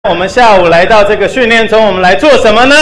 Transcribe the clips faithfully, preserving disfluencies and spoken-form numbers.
我们下午来到这个训练中，我们来做什么呢？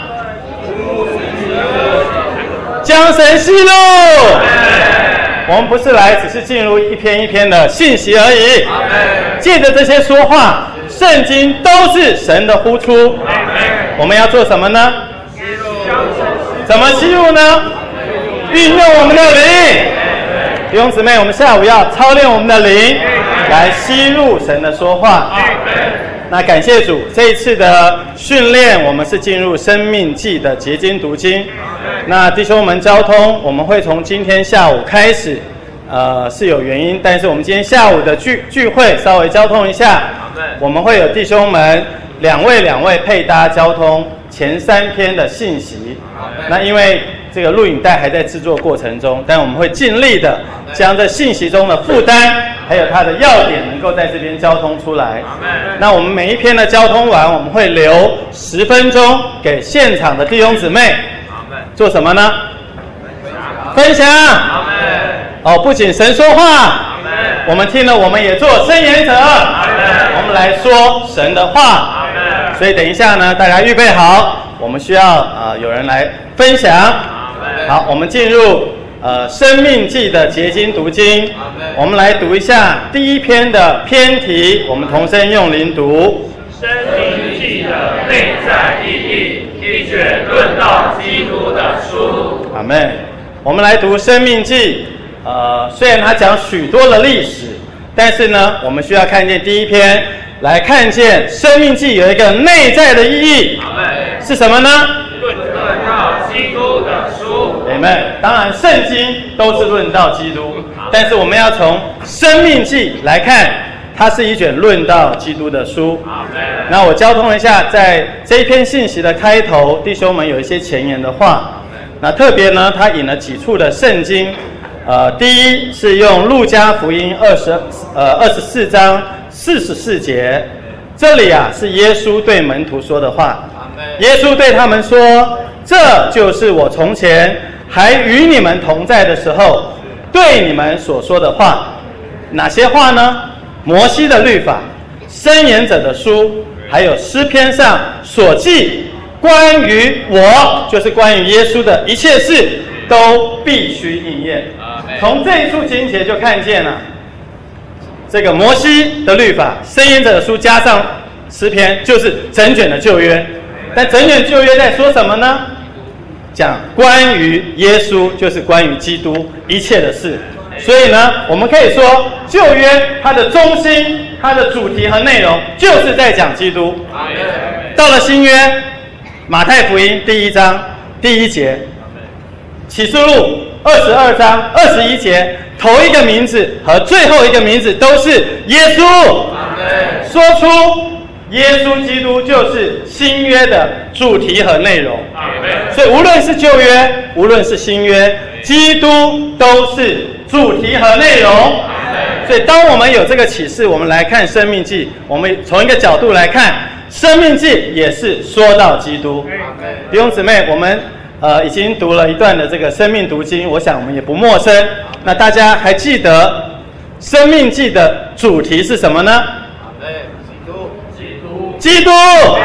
将神息录。我们不是来只是进入一篇一篇的信息而已，借着这些说话，圣经都是神的呼出。我们要做什么呢？怎么吸入呢？运用我们的灵。弟兄姊妹，我们下午要操练我们的灵，来吸入神的说话。那感谢主，这一次的训练，我们是进入生命记的结晶读经。那弟兄们交通，我们会从今天下午开始，呃，是有原因，但是我们今天下午的聚聚会稍微交通一下，我们会有弟兄们两位两位配搭交通前三篇的信息。那因为这个录影带还在制作过程中，但我们会尽力的将这信息中的负担还有它的要点能够在这边交通出来。那我们每一篇的交通完，我们会留十分钟给现场的弟兄姊妹做什么呢？分享。哦，不仅神说话，我们听了我们也做申言者，我们来说神的话。所以等一下呢，大家预备好，我们需要呃有人来分享。好，我们进入呃生命记的结晶读经，我们来读一下第一篇的篇题，我们同声用灵读。 生命记的内在意义，一卷论道基督的书。 阿们。我们来读生命记，呃，虽然它讲许多的历史，但是呢，我们需要看见第一篇，来看见生命记有一个内在的意义，是什么呢？ 论道基督的书。 阿们。当然，圣经都是论道基督，但是我们要从生命记来看，它是一卷论道基督的书。那我交通一下，在这一篇信息的开头，弟兄们有一些前言的话。那特别呢，他引了几处的圣经，呃，第一是用路加福音二十呃二十四章四十四节，这里啊是耶稣对门徒说的话。耶稣对他们说：“这就是我从前还与你们同在的时候，对你们所说的话。哪些话呢？摩西的律法、申言者的书，还有诗篇上所记。”关于我，就是关于耶稣的一切事，都必须应验。从这一处经节就看见了，这个摩西的律法、申言者的书加上诗篇，就是整卷的旧约。但整卷旧约在说什么呢？讲关于耶稣，就是关于基督一切的事。所以呢，我们可以说旧约它的中心、它的主题和内容，就是在讲基督。到了新约，马太福音第一章第一节，启示录二十二章二十一节，头一个名字和最后一个名字都是耶稣，说出耶稣基督就是新约的主题和内容。所以无论是旧约，无论是新约，基督都是主题和内容。所以当我们有这个启示，我们来看生命记，我们从一个角度来看，生命记也是说到基督。弟兄姊妹，我们呃已经读了一段的这个生命读经，我想我们也不陌生。那大家还记得生命记的主题是什么呢？ 基督，基督， 基督。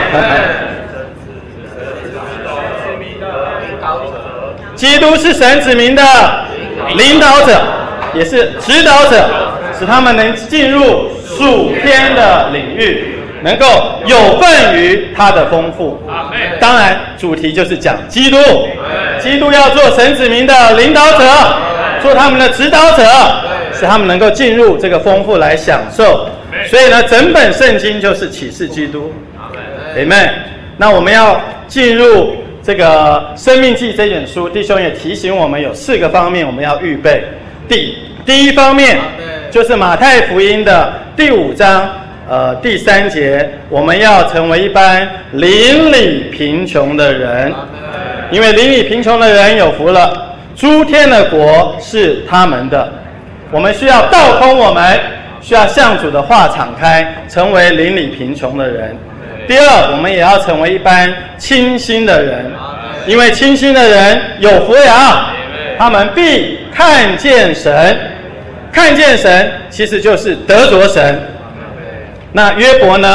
基督是神子民的领导者，也是指导者，使他们能进入属天的领域，能够有份于他的丰富。当然主题就是讲基督，基督要做神子民的领导者，做他们的指导者，使他们能够进入这个丰富来享受。所以呢，整本圣经就是启示基督。阿们。那我们要进入这个生命记这本书，弟兄也提醒我们有四个方面我们要预备。第第一方面就是马太福音的第五章呃，第三节，我们要成为一般邻里贫穷的人，因为邻里贫穷的人有福了，诸天的国是他们的。我们需要倒空我们，需要向主的话敞开，成为邻里贫穷的人。第二，我们也要成为一般清心的人，因为清心的人有福了，他们必看见神。看见神其实就是得着神。那约伯呢，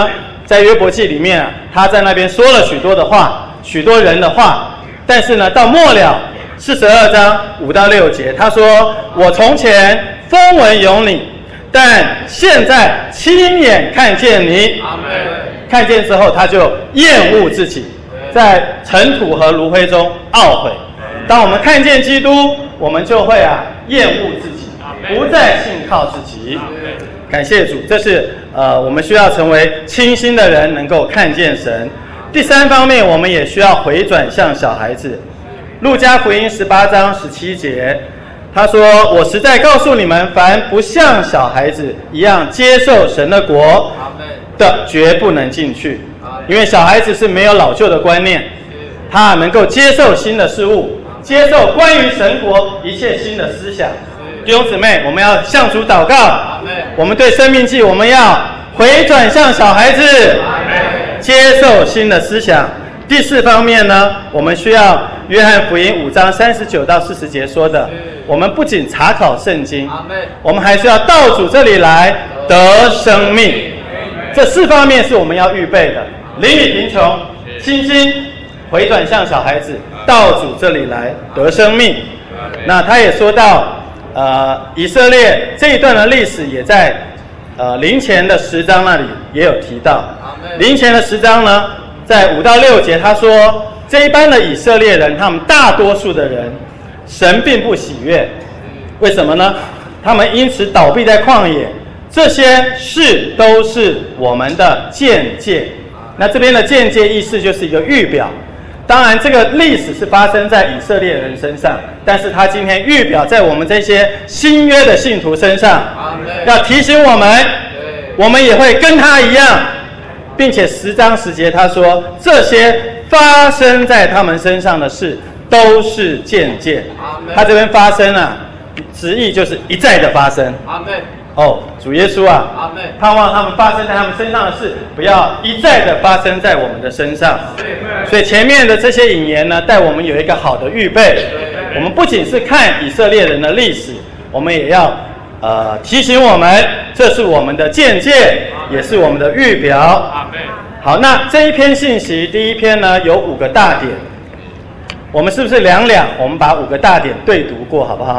在约伯记里面啊，他在那边说了许多的话，许多人的话，但是呢，到末了四十二章五到六节，他说：“我从前风闻有你，但现在亲眼看见你。”看见之后，他就厌恶自己，在尘土和炉灰中懊悔。当我们看见基督，我们就会啊厌恶自己，不再信靠自己。感谢主，这是呃我们需要成为清心的人，能够看见神。第三方面，我们也需要回转向小孩子。路加福音十八章十七节，他说：“我实在告诉你们，凡不像小孩子一样接受神的国的，绝不能进去。因为小孩子是没有老旧的观念，他能够接受新的事物，接受关于神国一切新的思想。”弟兄姊妹，我们要向主祷告。我们对生命记，我们要回转向小孩子，接受新的思想。第四方面呢，我们需要约翰福音五章三十九到四十节说的，我们不仅查考圣经，我们还需要到主这里来得生命。这四方面是我们要预备的：邻里贫穷、清心、回转向小孩子，到主这里来得生命。那他也说到。呃，以色列这一段的历史也在呃林前的十章那里也有提到。林前的十章呢，在五到六节，他说这一般的以色列人，他们大多数的人，神并不喜悦。为什么呢？他们因此倒闭在旷野。这些事都是我们的见解。那这边的见解意思就是一个预表。当然，这个历史是发生在以色列人身上，但是他今天预表在我们这些新约的信徒身上，要提醒我们，我们也会跟他一样，并且十章十节他说，这些发生在他们身上的事都是渐渐。他这边发生啊，直译就是一再的发生。哦，主耶稣啊，盼望他们发生在他们身上的事，不要一再的发生在我们的身上。所以前面的这些引言呢，带我们有一个好的预备。我们不仅是看以色列人的历史，我们也要呃提醒我们，这是我们的见解，也是我们的预表。好，那这一篇信息，第一篇呢有五个大点，我们是不是两两？我们把五个大点对读过，好不好？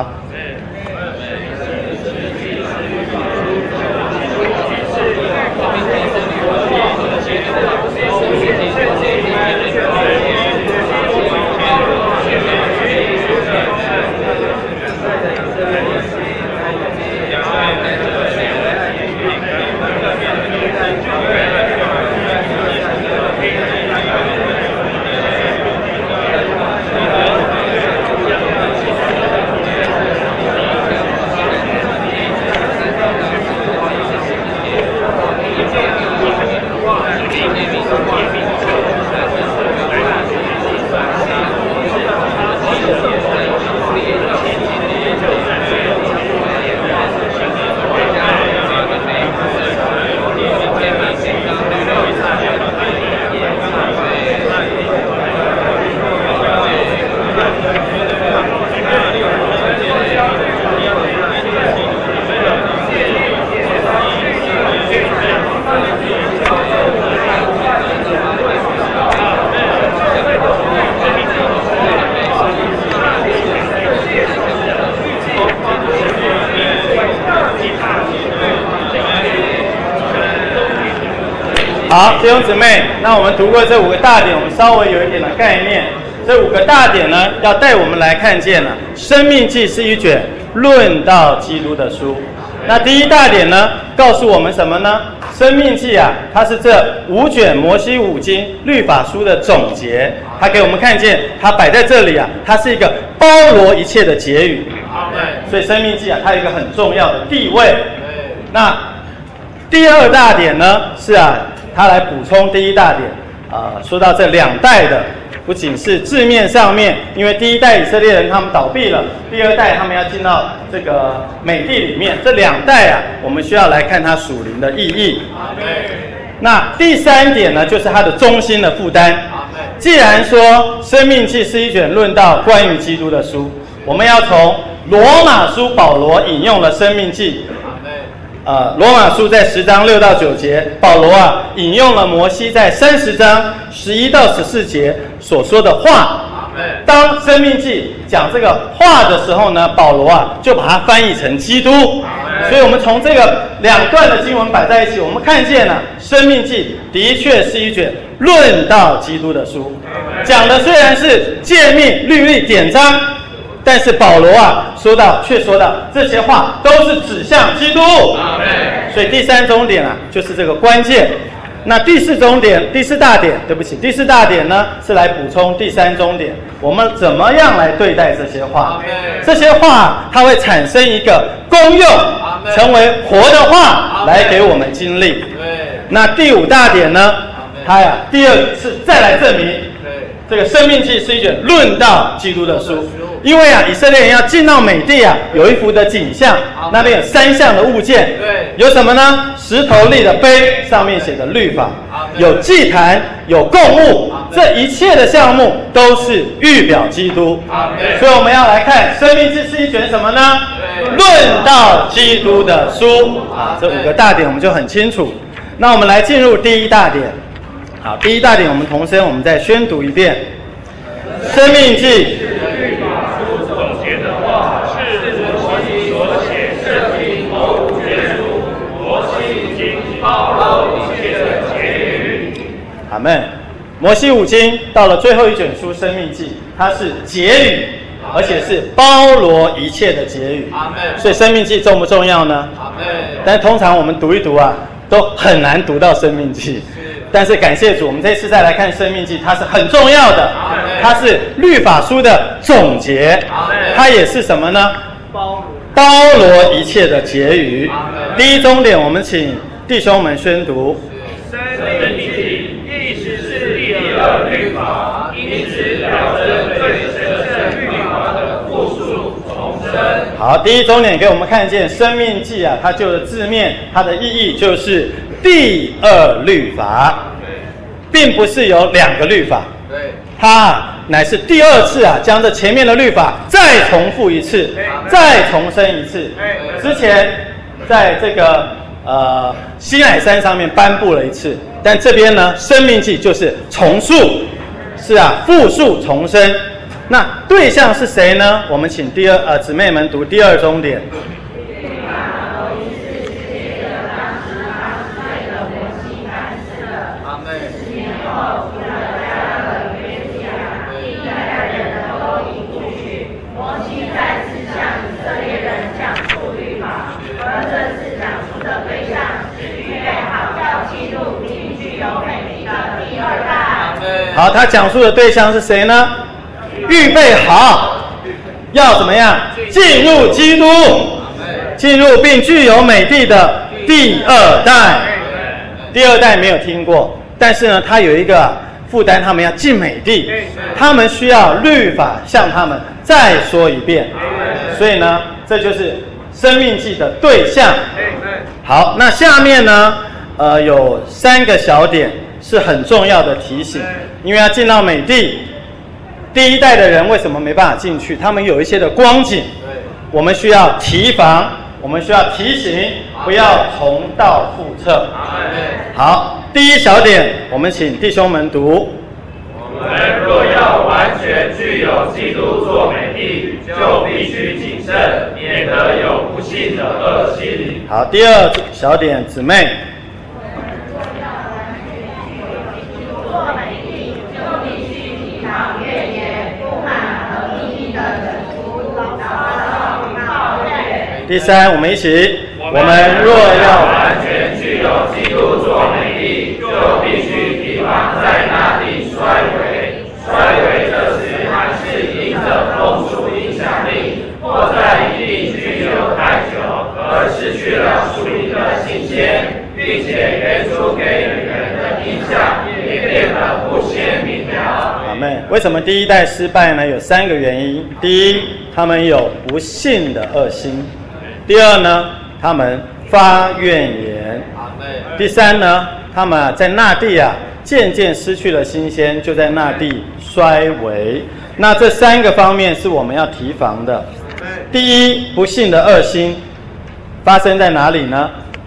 好，弟兄姊妹，那我们读过这五个大点，我们稍微有一点的概念。这五个大点呢，要带我们来看见了，生命记是一卷论到基督的书。那第一大点呢，告诉我们什么呢？生命记啊，它是这五卷摩西五经律法书的总结。它给我们看见，它摆在这里啊，它是一个包罗一切的结语。所以生命记啊，它有一个很重要的地位。那第二大点呢，是啊。他来补充第一大点，啊、呃，说到这两代的，不仅是字面上面，因为第一代以色列人他们倒闭了，第二代他们要进到这个美地里面，这两代啊，我们需要来看它属灵的意义。那第三点呢，就是它的中心的负担。既然说《生命记》是一卷论到关于基督的书，我们要从罗马书保罗引用了《生命记》。 呃，罗马书在十章六到九节，保罗啊引用了摩西在三十章十一到十四节所说的话。当生命记讲这个话的时候呢，保罗啊就把它翻译成基督。所以我们从这个两段的经文摆在一起，我们看见了生命记的确是一卷论到基督的书，讲的虽然是诫命、律例、典章，但是保罗啊说到却说到这些话都是指向基督。所以第三重点啊就是这个关键。那第四重点，第四大点，对不起，第四大点呢是来补充第三重点，我们怎么样来对待这些话？这些话它会产生一个功用，成为活的话来给我们经历。那第五大点呢，它呀第二次再来证明，这个生命记是一卷论到基督的书。因为啊，以色列人要进到美地啊，有一幅的景象，那边有三项的物件，有什么呢？石头立的碑，上面写的律法，有祭坛，有供物，这一切的项目都是预表基督。所以我们要来看生命记是一卷什么呢？论到基督的书啊，这五个大点我们就很清楚。那我们来进入第一大点。好，第一大点我们同声，我们再宣读一遍。生命记阿们。摩西五经到了最后一卷书《生命记》，它是结语，而且是包罗一切的结语。所以《生命记》重不重要呢？但通常我们读一读啊，都很难读到《生命记》。但是感谢主，我们这次再来看《生命记》，它是很重要的，它是律法书的总结，它也是什么呢？包包罗一切的结语。第一重点，我们请弟兄们宣读。 生命记意思是第二律法，因此表征对神圣律法的复述重申。 好，第一重点给我们看见，生命记啊，它就的字面，它的意义就是第二律法，并不是有两个律法，它乃是第二次啊，将这前面的律法再重复一次，再重申一次。之前在这个呃西乃山上面颁布了一次，但这边呢，生命记就是重述，是啊，复述重申。那对象是谁呢？我们请第二呃姊妹们读第二重点。好，他讲述的对象是谁呢？预备好，要怎么样进入基督，进入并具有美地的第二代。第二代没有听过，但是呢，他有一个负担，他们要进美地，他们需要律法向他们再说一遍。所以呢，这就是生命记的对象。好，那下面呢，呃，有三个小点是很重要的提醒，因为要进到美地，第一代的人为什么没办法进去？他们有一些的光景，我们需要提防，我们需要提醒，不要重蹈覆辙。好，第一小点，我们请弟兄们读。 我们若要完全具有基督做美地，就必须谨慎，免得有不信的恶心。 好，第二小点，姊妹。第三，我们一起，我们若要完全具有基督做美地，就必须提防在那地衰微。衰微这时还是因着风俗影响力，或在一地居留太久，而失去了属灵的新鲜，并且原初给人的印象也变得不鲜明了。 阿们。为什么第一代失败呢？有三个原因。第一，他们有不信的恶心。第二呢，他们发怨言。第三呢，他们在那地啊，渐渐失去了新鲜，就在那地衰微。那这三个方面是我们要提防的。第一，不信的恶心发生在哪里呢？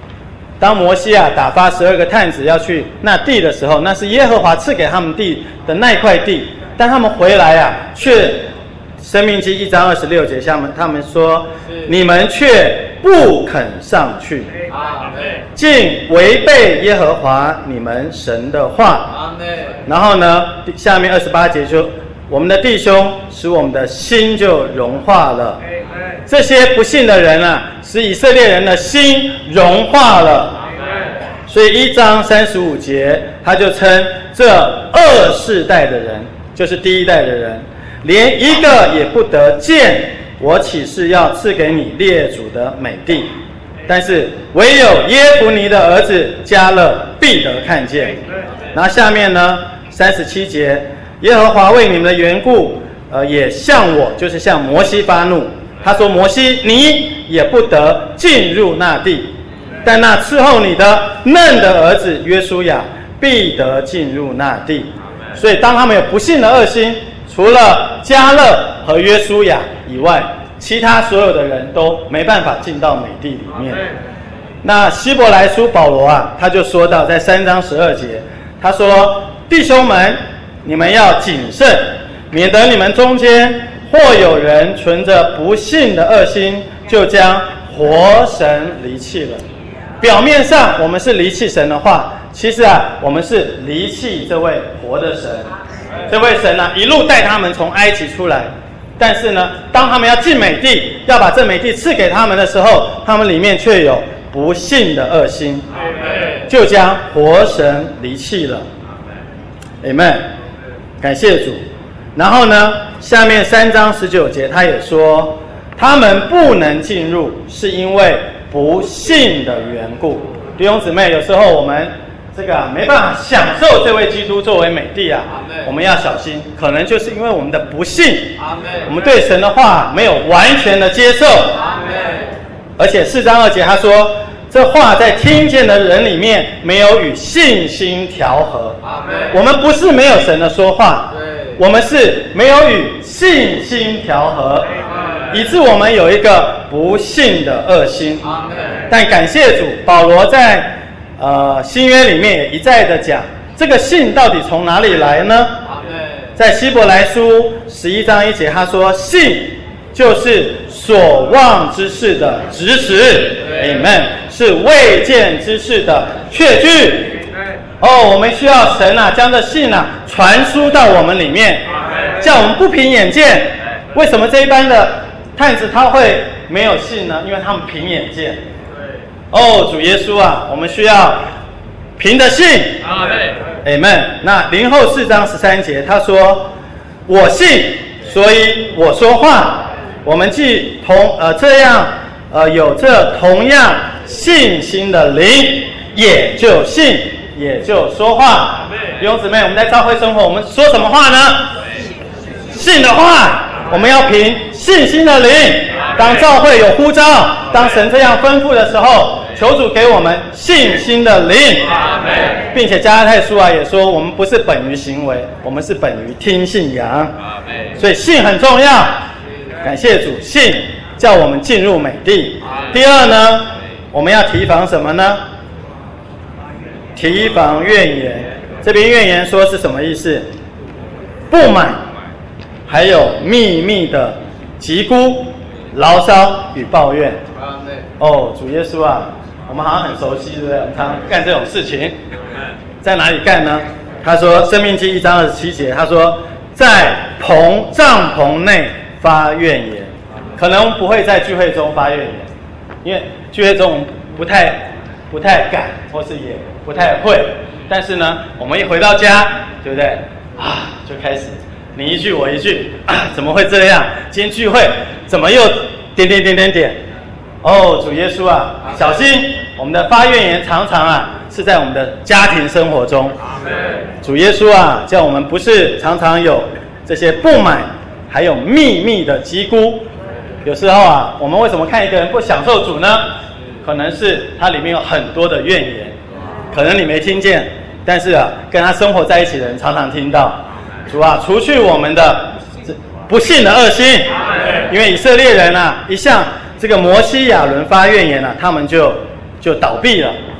当摩西啊打发十二个探子要去那地的时候，那是耶和华赐给他们地的那块地，但他们回来啊，却申命记一章二十六节下面他们说，你们却不肯上去，竟违背耶和华你们神的话。然后呢，下面二十八节就我们的弟兄使我们的心就融化了。这些不信的人啊，使以色列人的心融化了。所以一章三十五节他就称这二世代的人，就是第一代的人，连一个也不得见我起誓要赐给你列祖的美地，但是唯有耶孚尼的儿子迦勒必得看见。然后下面呢三十七节，耶和华为你们的缘故，呃，也向我，就是向摩西发怒。他说：摩西，你也不得进入那地，但那伺候你的嫩的儿子约书亚必得进入那地。所以当他们有不信的恶心，除了迦勒和约书亚以外，其他所有的人都没办法进到美地里面。那希伯来书保罗啊，他就说到在三章十二节，他说：弟兄们，你们要谨慎，免得你们中间或有人存着不信的恶心，就将活神离弃了。表面上我们是离弃神的话，其实啊，我们是离弃这位活的神。这位神啊，一路带他们从埃及出来，但是呢，当他们要进美地，要把这美地赐给他们的时候，他们里面却有不信的恶心，就将活神离弃了。Amen， 感谢主。然后呢，下面三章十九节他也说，他们不能进入，是因为不信的缘故。弟兄姊妹，有时候我们这个、啊、没办法享受这位基督作为美地啊，我们要小心，可能就是因为我们的不信，我们对神的话没有完全的接受。而且四章二节他说，这话在听见的人里面没有与信心调和。我们不是没有神的说话，我们是没有与信心调和，以致我们有一个不信的恶心。但感谢主，保罗在呃新约里面也一再的讲，这个信到底从哪里来呢？在希伯来书十一章一节他说，信就是所望之事的执实 Amen， 是未见之事的确据。哦，我们需要神啊将这信啊传输到我们里面，叫我们不凭眼见。为什么这一般的探子他会没有信呢？因为他们凭眼见。哦，主耶稣啊，我们需要凭着信。Amen。那林后四章十三节他说，我信，所以我说话。我们既同呃这样呃有这同样信心的灵，也就信，也就说话。弟兄姊妹，我们在教会生活，我们说什么话呢？信的话。我们要凭信心的灵。当教会有呼召，当神这样吩咐的时候，求主给我们信心的灵。并且加拉太书啊也说，我们不是本于行为，我们是本于听信仰。所以信很重要。感谢主，信叫我们进入美地。第二呢，我们要提防什么呢？提防怨言。这边怨言说是什么意思？不满，还有秘密的疾孤、牢骚与抱怨。哦，主耶稣啊，我们好像很熟悉，对不对？我们常常干这种事情。在哪里干呢？他说，《申命记》一章二十七节，他说，在棚帐篷内发怨言。可能不会在聚会中发怨言，因为聚会中我们不太不太敢，或是也不太会。但是呢，我们一回到家，对不对？啊，就开始你一句我一句，啊，怎么会这样？今天聚会怎么又点点点点点？哦，主耶稣啊，小心！我们的发怨言常常啊是在我们的家庭生活中。主耶稣啊，叫我们不是常常有这些不满，还有秘密的疾孤。有时候啊，我们为什么看一个人不享受主呢？可能是他里面有很多的怨言，可能你没听见，但是啊，跟他生活在一起的人常常听到。主啊，除去我们的不信的恶心，因为以色列人啊，一向这个摩西亚伦发怨言啊，他们就就倒闭了。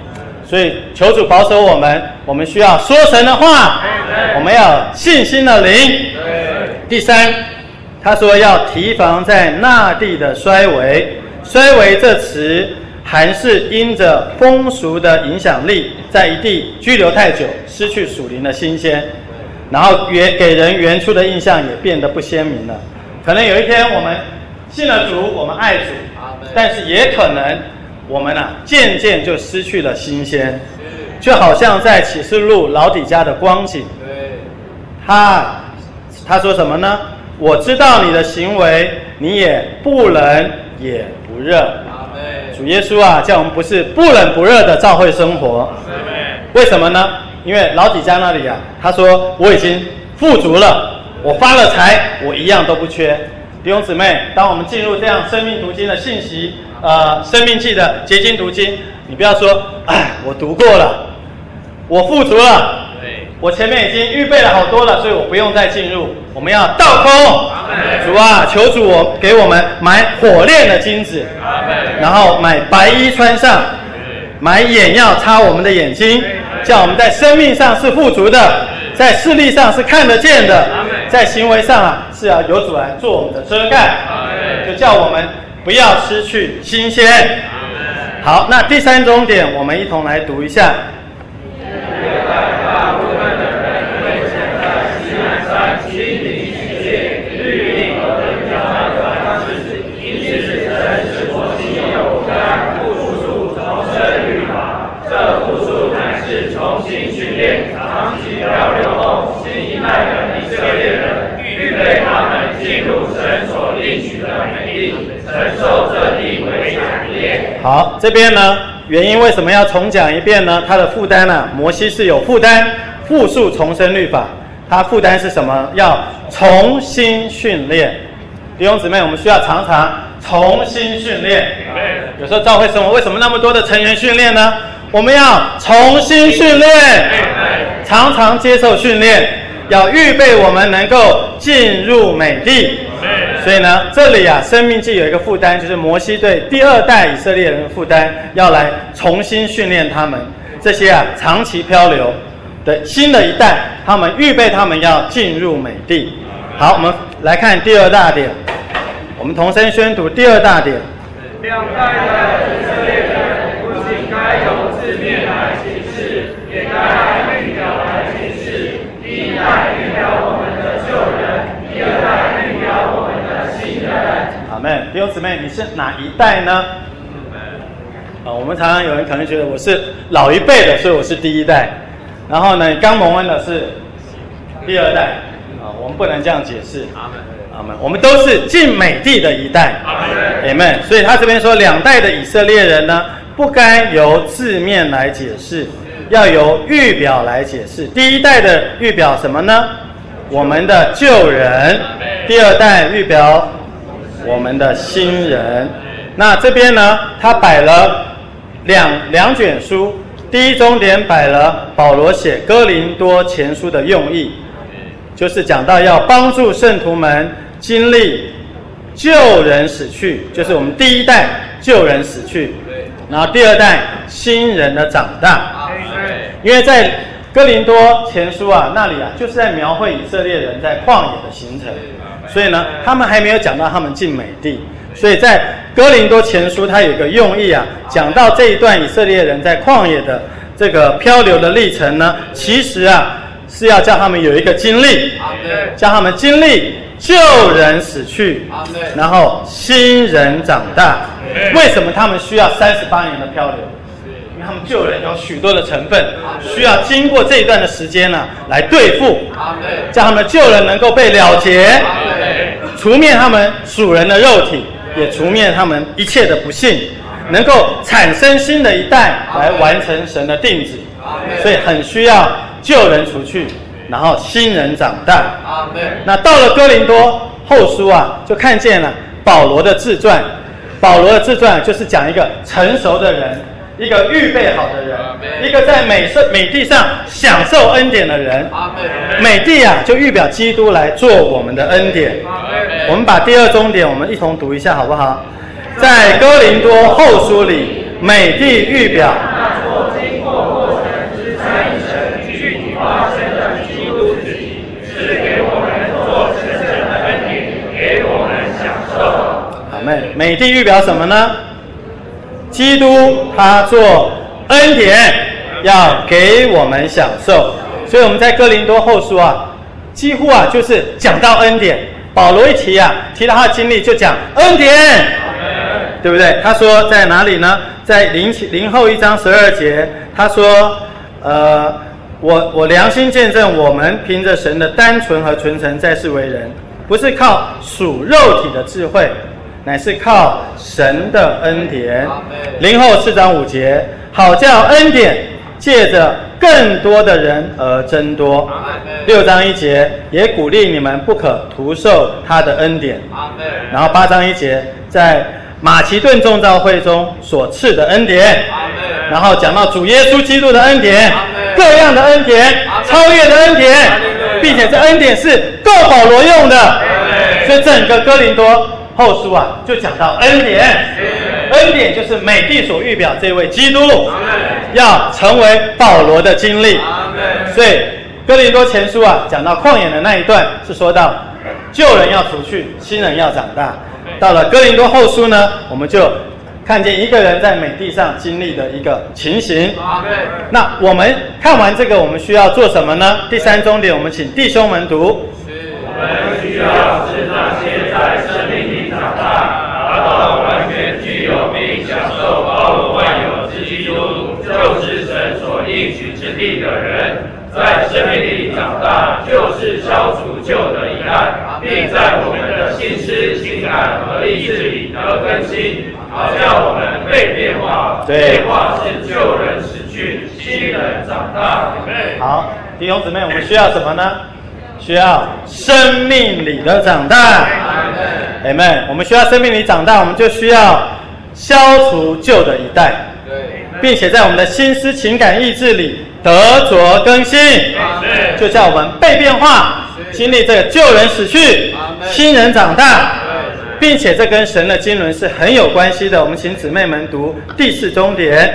所以求主保守我们，我们需要说神的话，我们要有信心的灵。第三，他说要提防在那地的衰微。衰微这词还是因着风俗的影响力，在一地居留太久，失去属灵的新鲜，然后原给人原初的印象也变得不鲜明了。可能有一天我们信了主，我们爱主，但是也可能我们啊渐渐就失去了新鲜，就好像在启示录老底嘉的光景。他他说什么呢？我知道你的行为，你也不冷也不热。主耶稣啊，叫我们不是不冷不热的教会生活。为什么呢？因为老底嘉那里啊，他说我已经富足了，我发了财，我一样都不缺。弟兄姊妹，当我们进入这样生命读经的信息，呃，生命记的结晶读经，你不要说，哎，我读过了，我富足了，我前面已经预备了好多了，所以我不用再进入。我们要倒空。主啊，求主我给我们买火炼的金子，然后买白衣穿上，买眼药擦我们的眼睛，叫我们在生命上是富足的，在视力上是看得见的，在行为上啊是要有主来做我们的遮盖，就叫我们不要失去新鲜。好，那第三重点我们一同来读一下。好，这边呢，原因为什么要重讲一遍呢？他的负担呢、啊，摩西是有负担，复述重生律法，他负担是什么？要重新训练。弟兄姊妹，我们需要常常重新训练。有时候教会生活为什么那么多的成员训练呢？我们要重新训练，常常接受训练，要预备我们能够进入美地。所以呢，这里啊，生命记有一个负担，就是摩西对第二代以色列人的负担，要来重新训练他们这些啊长期漂流的新的一代，他们预备他们要进入美地。好，我们来看第二大点，我们同声宣读第二大点。 两代的以色列人不仅该由字面来启示，也该按预表来启示。第一代预表我们的旧人，第二代预表我们的新人。 阿们。弟兄姊妹，你是哪一代呢？啊，我们常常有人可能觉得我是老一辈的，所以我是第一代。然后呢，刚蒙恩的是第二代。啊，我们不能这样解释。阿们。阿们。我们都是进美地的一代。阿们。所以他这边说，两代的以色列人呢，不该由字面来解释，要由预表来解释。第一代的预表什么呢？我们的旧人。第二代预表我们的新人。那这边呢，他摆了两两卷书。第一重点摆了保罗写哥林多前书的用意，就是讲到要帮助圣徒们经历旧人死去，就是我们第一代旧人死去，然后第二代新人的长大。因为在哥林多前书啊那里啊，就是在描绘以色列人在旷野的行程，所以呢，他们还没有讲到他们进美地。所以在哥林多前书，它有一个用意啊，讲到这一段以色列人在旷野的这个漂流的历程呢，其实啊是要叫他们有一个经历，叫他们经历旧人死去，然后新人长大。为什么他们需要三十八年的漂流？因为他们旧人有许多的成分，需要经过这一段的时间呢、啊、来对付，叫他们的旧人能够被了结，除灭他们属人的肉体，也除灭他们一切的不幸，能够产生新的一代来完成神的定旨。所以很需要旧人除去，然后新人长大。那到了哥林多后书啊，就看见了保罗的自传。保罗的自传就是讲一个成熟的人，一个预备好的人，一个在美色美地上享受恩典的人。美地啊，就预表基督来做我们的恩典。我们把第二重点我们一同读一下好不好？在哥林多后书里，美地预表那座经过美地预表什么呢？基督他做恩典，要给我们享受。所以我们在哥林多后书啊，几乎啊就是讲到恩典。保罗一提啊，提到他的经历就讲恩典，对不对？他说在哪里呢？在零零后一章十二节，他说，呃，我我良心见证，我们凭着神的单纯和纯诚在世为人，不是靠属肉体的智慧，乃是靠神的恩典。零后四章五节，好叫恩典借着更多的人而增多。六章一节也鼓励你们不可徒受他的恩典。然后八章一节在马其顿众召会中所赐的恩典。然后讲到主耶稣基督的恩典，各样的恩典，超越的恩典，并且这恩典是够保罗用的。所以整个哥林多后书啊，就讲到恩典。恩典就是美地所预表这位基督要成为保罗的经历。所以哥林多前书啊，讲到旷野的那一段是说到旧人要除去，新人要长大。到了哥林多后书呢，我们就看见一个人在美地上经历的一个情形。那我们看完这个，我们需要做什么呢？第三重点，我们请弟兄们读。 我们需要是那些在生命里长大，达到完全具有并享受包罗万有之基督，就是神所应许之地的人。在生命里长大，就是消除旧的一代，并在我们的心思、情感和意志里得更新，好叫我们被变化。变化是旧人死去，新人长大。 好，弟兄姊妹，我们需要什么呢？需要生命里的长大。Amen。我们需要生命里长大，我们就需要消除旧的一代，并且在我们的心思、情感、意志里得着更新，就叫我们被变化，经历这个旧人死去，新人长大，并且这跟神的经纶是很有关系的。我们请姊妹们读第四重点。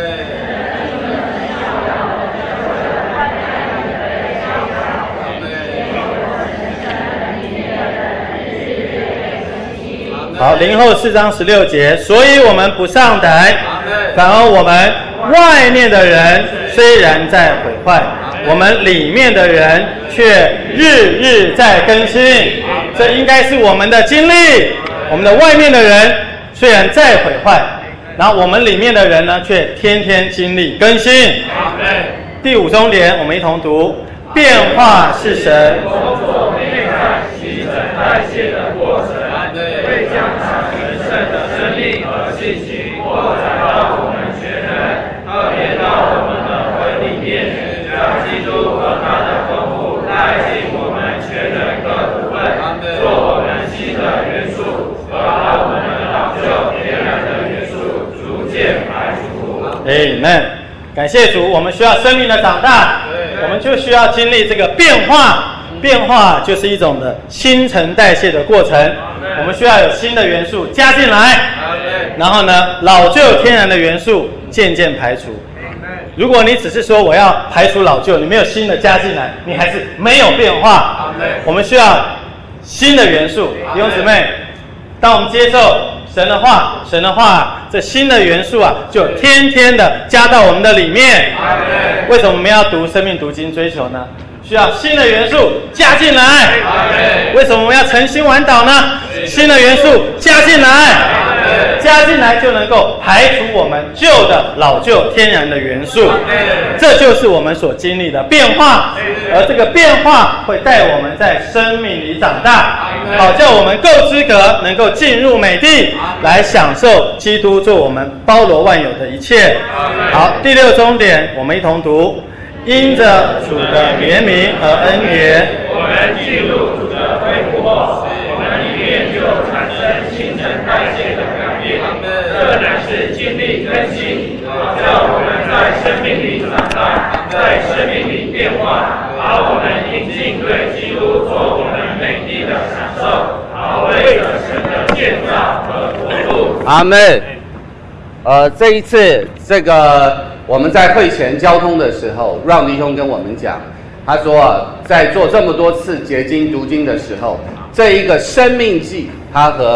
好，零后四章十六节，所以我们不上胆，反而我们外面的人虽然在毁坏，我们里面的人却日日在更新。这应该是我们的经历。我们的外面的人虽然在毁坏，然后我们里面的人呢，却天天经历更新。第五重点，我们一同读：变化是神工作内在新陈代谢的过程，会将他神圣的生命和信息扩展到我们全人，特别到我们的魂里面，将基督和他的丰富带进我们全人各部分，做我们新的元素，和把我们老旧天然的元素逐渐排除。 Amen。感谢主，我们需要生命的长大，我们就需要经历这个变化。变化就是一种的新陈代谢的过程，我们需要有新的元素加进来，然后呢，老旧天然的元素渐渐排除。如果你只是说我要排除老旧，你没有新的加进来，你还是没有变化。我们需要新的元素。弟兄姊妹，当我们接受神的话，神的话这新的元素啊，就天天的加到我们的里面。为什么我们要读生命读经追求呢？需要新的元素加进来。为什么我们要诚心晚祷呢？新的元素加进来，加进来就能够排除我们旧的老旧天然的元素。这就是我们所经历的变化，而这个变化会带我们在生命里长大，好叫我们够资格能够进入美地，来享受基督做我们包罗万有的一切。好，第六重点，我们一同读：因着主的怜悯和恩典， 我们进入主的恢复后，我们里面就产生新陈代谢的改变，这乃是经历更新，好叫我们在生命里长大，在生命里变化，把我们引进对基督做我们美地的享受，好为着神的建造和国度。 阿们。呃，这一次这个我们在会前交通的时候，让弟兄跟我们讲，他说啊，在做这么多次结经读经的时候，这一个生命记，它和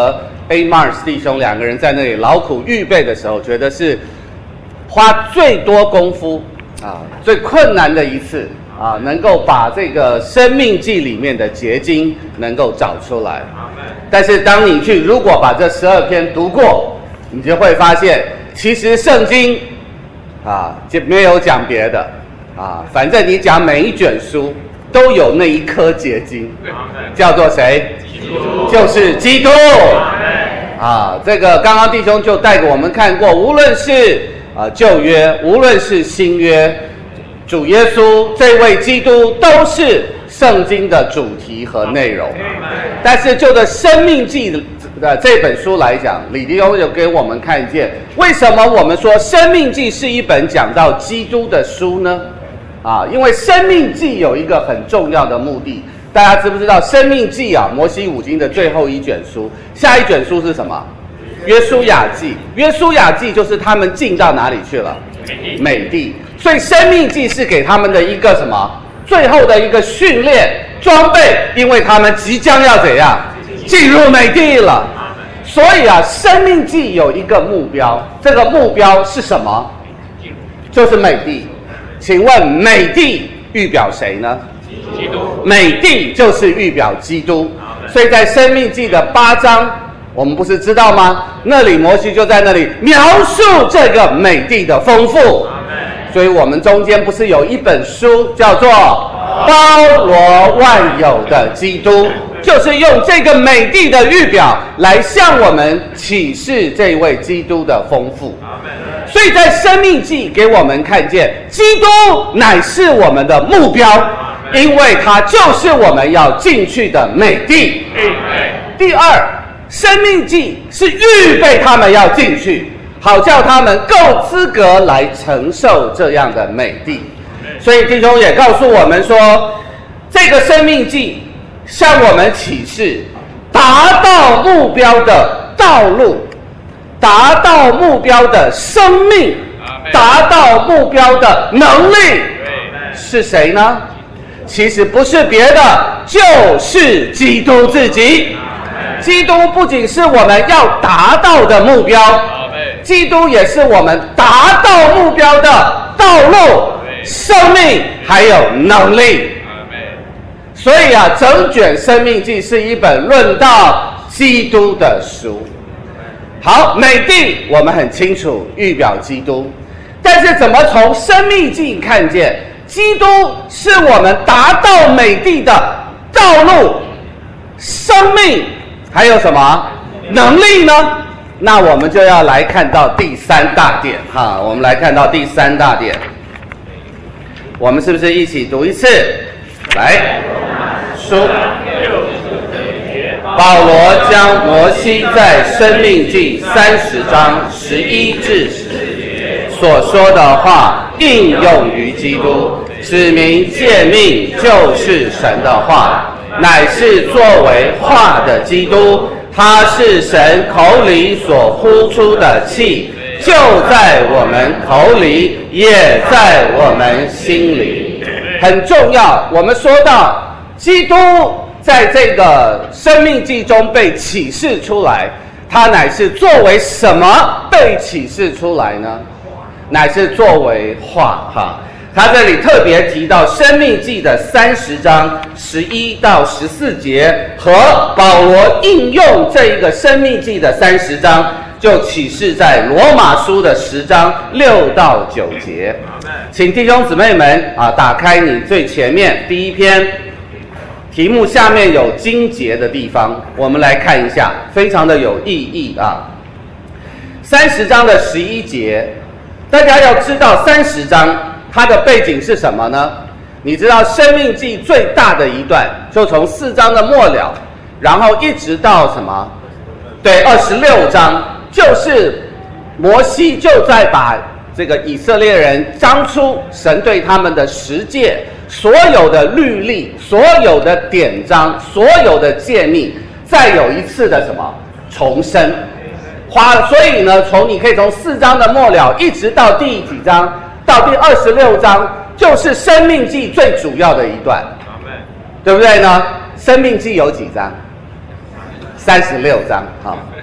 A. Mars 弟兄两个人在那里劳苦预备的时候，觉得是花最多功夫啊，最困难的一次啊，能够把这个生命记里面的结晶能够找出来。但是当你去如果把这十二篇读过，你就会发现，其实圣经啊就没有讲别的啊，反正你讲每一卷书都有那一颗结晶，叫做谁？就是基督。啊，这个刚刚弟兄就带给我们看过，无论是啊旧约，无论是新约，主耶稣这位基督都是圣经的主题和内容。但是就的生命记的这本书来讲，李弟兄有给我们看见，为什么我们说生命记是一本讲到基督的书呢？啊，因为生命记有一个很重要的目的。大家知不知道生命记啊，摩西五经的最后一卷书，下一卷书是什么？约书亚记。约书亚记就是他们进到哪里去了？美地。所以生命记是给他们的一个什么？最后的一个训练装备，因为他们即将要怎样进入美地了。所以啊，生命记有一个目标，这个目标是什么？就是美地。请问美地预表谁呢？基督。美地就是预表基督。所以在生命记的八章，我们不是知道吗？那里摩西就在那里描述这个美地的丰富。所以我们中间不是有一本书叫做包罗万有的基督，就是用这个美地的预表来向我们启示这位基督的丰富。所以在生命记给我们看见，基督乃是我们的目标，因为它就是我们要进去的美地。第二，生命记是预备他们要进去，好叫他们够资格来承受这样的美地。所以弟兄也告诉我们说，这个生命记向我们启示达到目标的道路，达到目标的生命，达到目标的能力是谁呢？其实不是别的，就是基督自己。基督不仅是我们要达到的目标，基督也是我们达到目标的道路、生命还有能力。所以啊，整卷生命记是一本论到基督的书。好，美地我们很清楚预表基督，但是怎么从生命记看见基督是我们达到美地的道路、生命还有什么能力呢？那我们就要来看到第三大点哈，我们来看到第三大点，我们是不是一起读一次？来，书。保罗将摩西在生命记三十章十一至十节所说的话应用于基督，指明诫命就是神的话，乃是作为话的基督，他是神口里所呼出的气，就在我们口里，也在我们心里。很重要，我们说到基督在这个生命记中被启示出来，它乃是作为什么被启示出来呢？乃是作为话哈。他这里特别提到生命记的三十章十一到十四节，和保罗应用这一个生命记的三十章，就启示在罗马书的十章六到九节。请弟兄姊妹们啊，打开你最前面第一篇。题目下面有经节的地方，我们来看一下，非常的有意义啊。三十章的十一节，大家要知道三十章它的背景是什么呢？你知道生命记最大的一段就从四章的末了，然后一直到什么？对，二十六章，就是摩西就在把这个以色列人当初神对他们的十诫，所有的律例，所有的典章，所有的诫命，再有一次的什么重生。花，所以呢，从你可以从四章的末了一直到第几章，到第二十六章，就是生命记最主要的一段，对不对呢？生命记有几章？三十六章，好，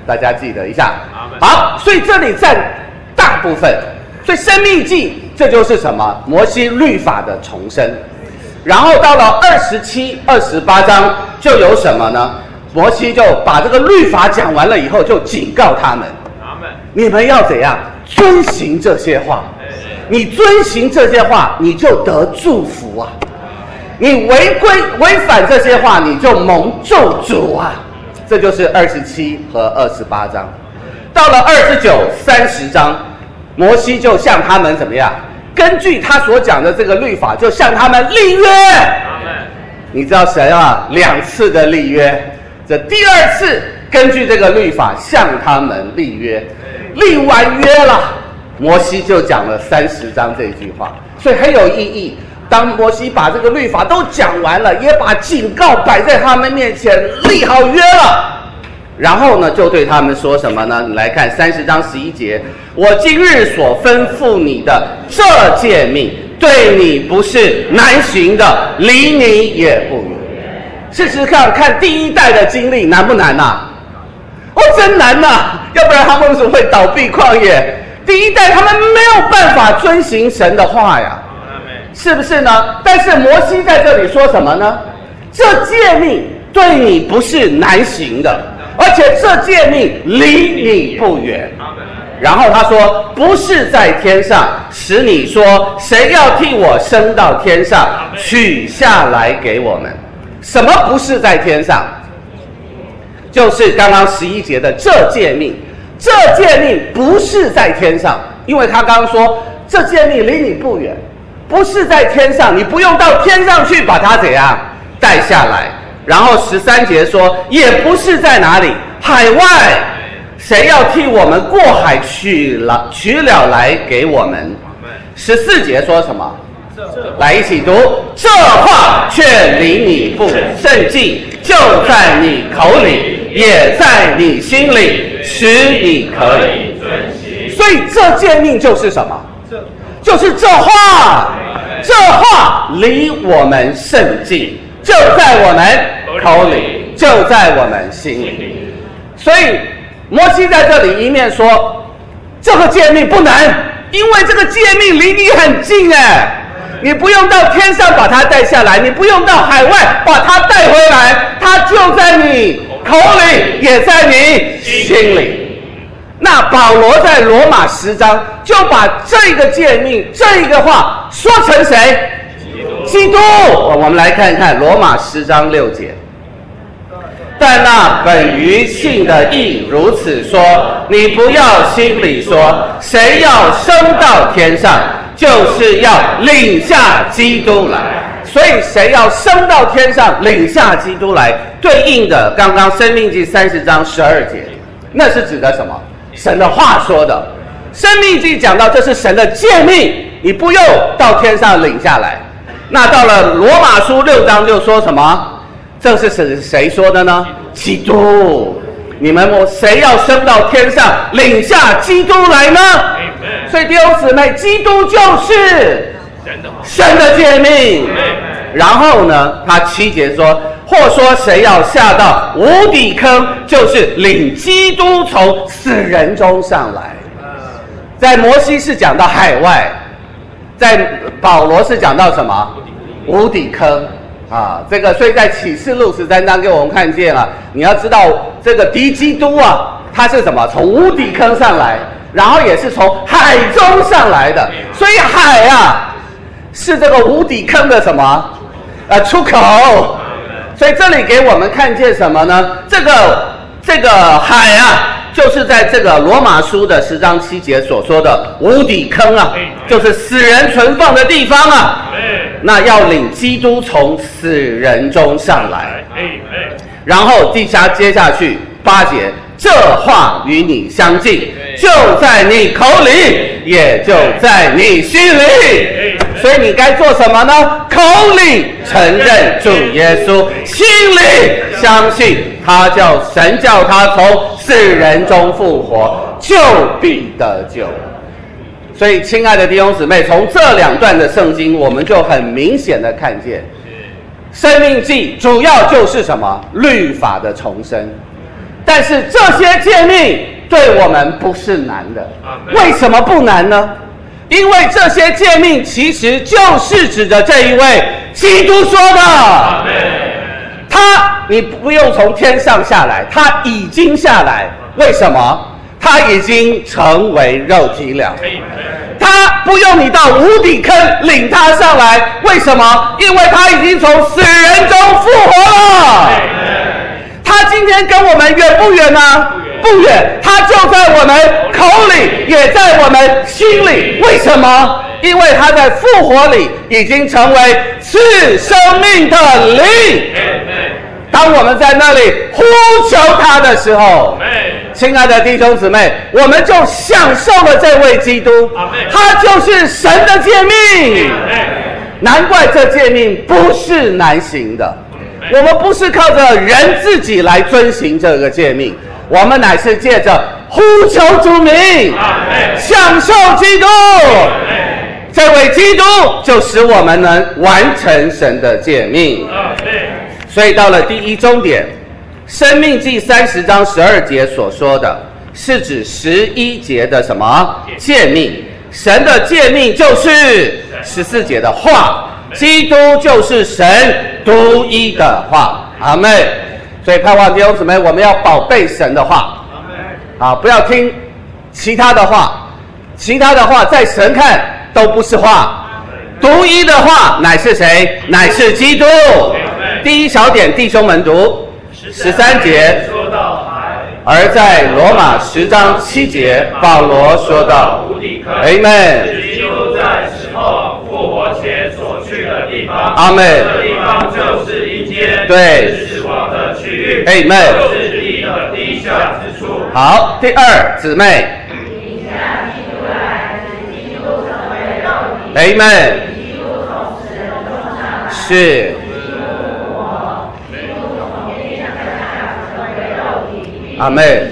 大家记得一下。好，所以这里占大部分。所以生命记这就是什么？摩西律法的重生。然后到了二十七、二十八章就有什么呢？摩西就把这个律法讲完了以后，就警告他们：你们要怎样遵行这些话？你遵行这些话，你就得祝福啊！你违规违反这些话，你就蒙咒诅啊！这就是二十七和二十八章。到了二十九、三十章，摩西就向他们怎么样？根据他所讲的这个律法，就向他们立约。你知道神啊，两次的立约，这第二次根据这个律法向他们立约，立完约了，摩西就讲了三十章这句话，所以很有意义。当摩西把这个律法都讲完了，也把警告摆在他们面前，立好约了。然后呢，就对他们说什么呢？你来看三十章十一节，我今日所吩咐你的这诫命，对你不是难行的，离你也不远。试试看看第一代的经历难不难啊？哦，真难呐、啊！要不然他们为什么会倒闭旷野？第一代他们没有办法遵行神的话呀，是不是呢？但是摩西在这里说什么呢？这诫命对你不是难行的，而且这诫命离你不远。然后他说，不是在天上，使你说谁要替我升到天上，取下来给我们。什么不是在天上？就是刚刚十一节的这诫命。这诫命不是在天上，因为他刚刚说这诫命离你不远，不是在天上，你不用到天上去把它怎样带下来。然后十三节说，也不是在哪里海外，谁要替我们过海取了取了来给我们。十四节说什么？来一起读，这话却离你不甚近，就在你口里，也在你心里，使你可以遵行。所以这诫命就是什么？就是这话，这话离我们甚近，就在我们口里，就在我们心里。所以摩西在这里一面说这个诫命不难，因为这个诫命离你很近哎。你不用到天上把它带下来，你不用到海外把它带回来，它就在你口里，也在你心里。那保罗在罗马十章就把这个诫命这个话说成谁？基督。我们来看看罗马十章六节，但那本于信的义如此说，你不要心里说谁要升到天上，就是要领下基督来。所以谁要升到天上领下基督来，对应的刚刚申命记三十章十二节，那是指的什么？神的话说的。申命记讲到这是神的诫命，你不用到天上领下来。那到了罗马书六章就说什么？这是谁说的呢？基督。你们谁要升到天上领下基督来呢？所以弟兄姊妹，基督就是神的诫命。然后呢，他七节说，或说谁要下到无底坑，就是领基督从死人中上来。在摩西是讲到海外，在保罗是讲到什么？无底坑啊，这个所以在启示录十三章给我们看见啊，你要知道这个敌基督啊，他是什么？从无底坑上来，然后也是从海中上来的，所以海啊是这个无底坑的什么？呃，出口。所以这里给我们看见什么呢？这个这个海啊，就是在这个罗马书的十章七节所说的无底坑啊，就是死人存放的地方啊。那要领基督从死人中上来。然后地下接下去八节，这话与你相近，就在你口里，也就在你心里。所以你该做什么呢？口里承认主耶稣，心里相信他叫神叫他从死人中复活，就必得救。所以亲爱的弟兄姊妹，从这两段的圣经我们就很明显的看见，申命记主要就是什么？律法的重生。 但是这些诫命对我们不是难的。为什么不难呢？因为这些诫命其实就是指着这一位基督说的。他你不用从天上下来，他已经下来。为什么？他已经成为肉体了。他不用你到无底坑领他上来，为什么？因为他已经从死人中复活了。他今天跟我们远不远呢？不远，他就在我们口里，也在我们心里。为什么？因为他在复活里已经成为赐生命的灵。当我们在那里呼求他的时候，亲爱的弟兄姊妹，我们就享受了这位基督，他就是神的诫命。难怪这诫命不是难行的，我们不是靠着人自己来遵行这个诫命，我们乃是借着呼求主名，享受基督。这位基督就使我们能完成神的诫命。所以到了第一终点，申命记三十章十二节所说的是指十一节的什么诫命？神的诫命就是十四节的话，基督就是神独一的话。阿们。所以盼望弟兄姊妹，我们要宝贝神的话，啊，不要听其他的话，其他的话在神看都不是话，独一的话乃是谁？乃是基督。第一小点，弟兄们读十三节，而在罗马十章七节，保罗说到 Amen， 是基督在死后复活前所去的地方。 阿们。 这地方就是阴间， 对， 是死亡的区域。 Amen， 就是地的低下之处。 好，第二姊妹 Amen， 是阿们，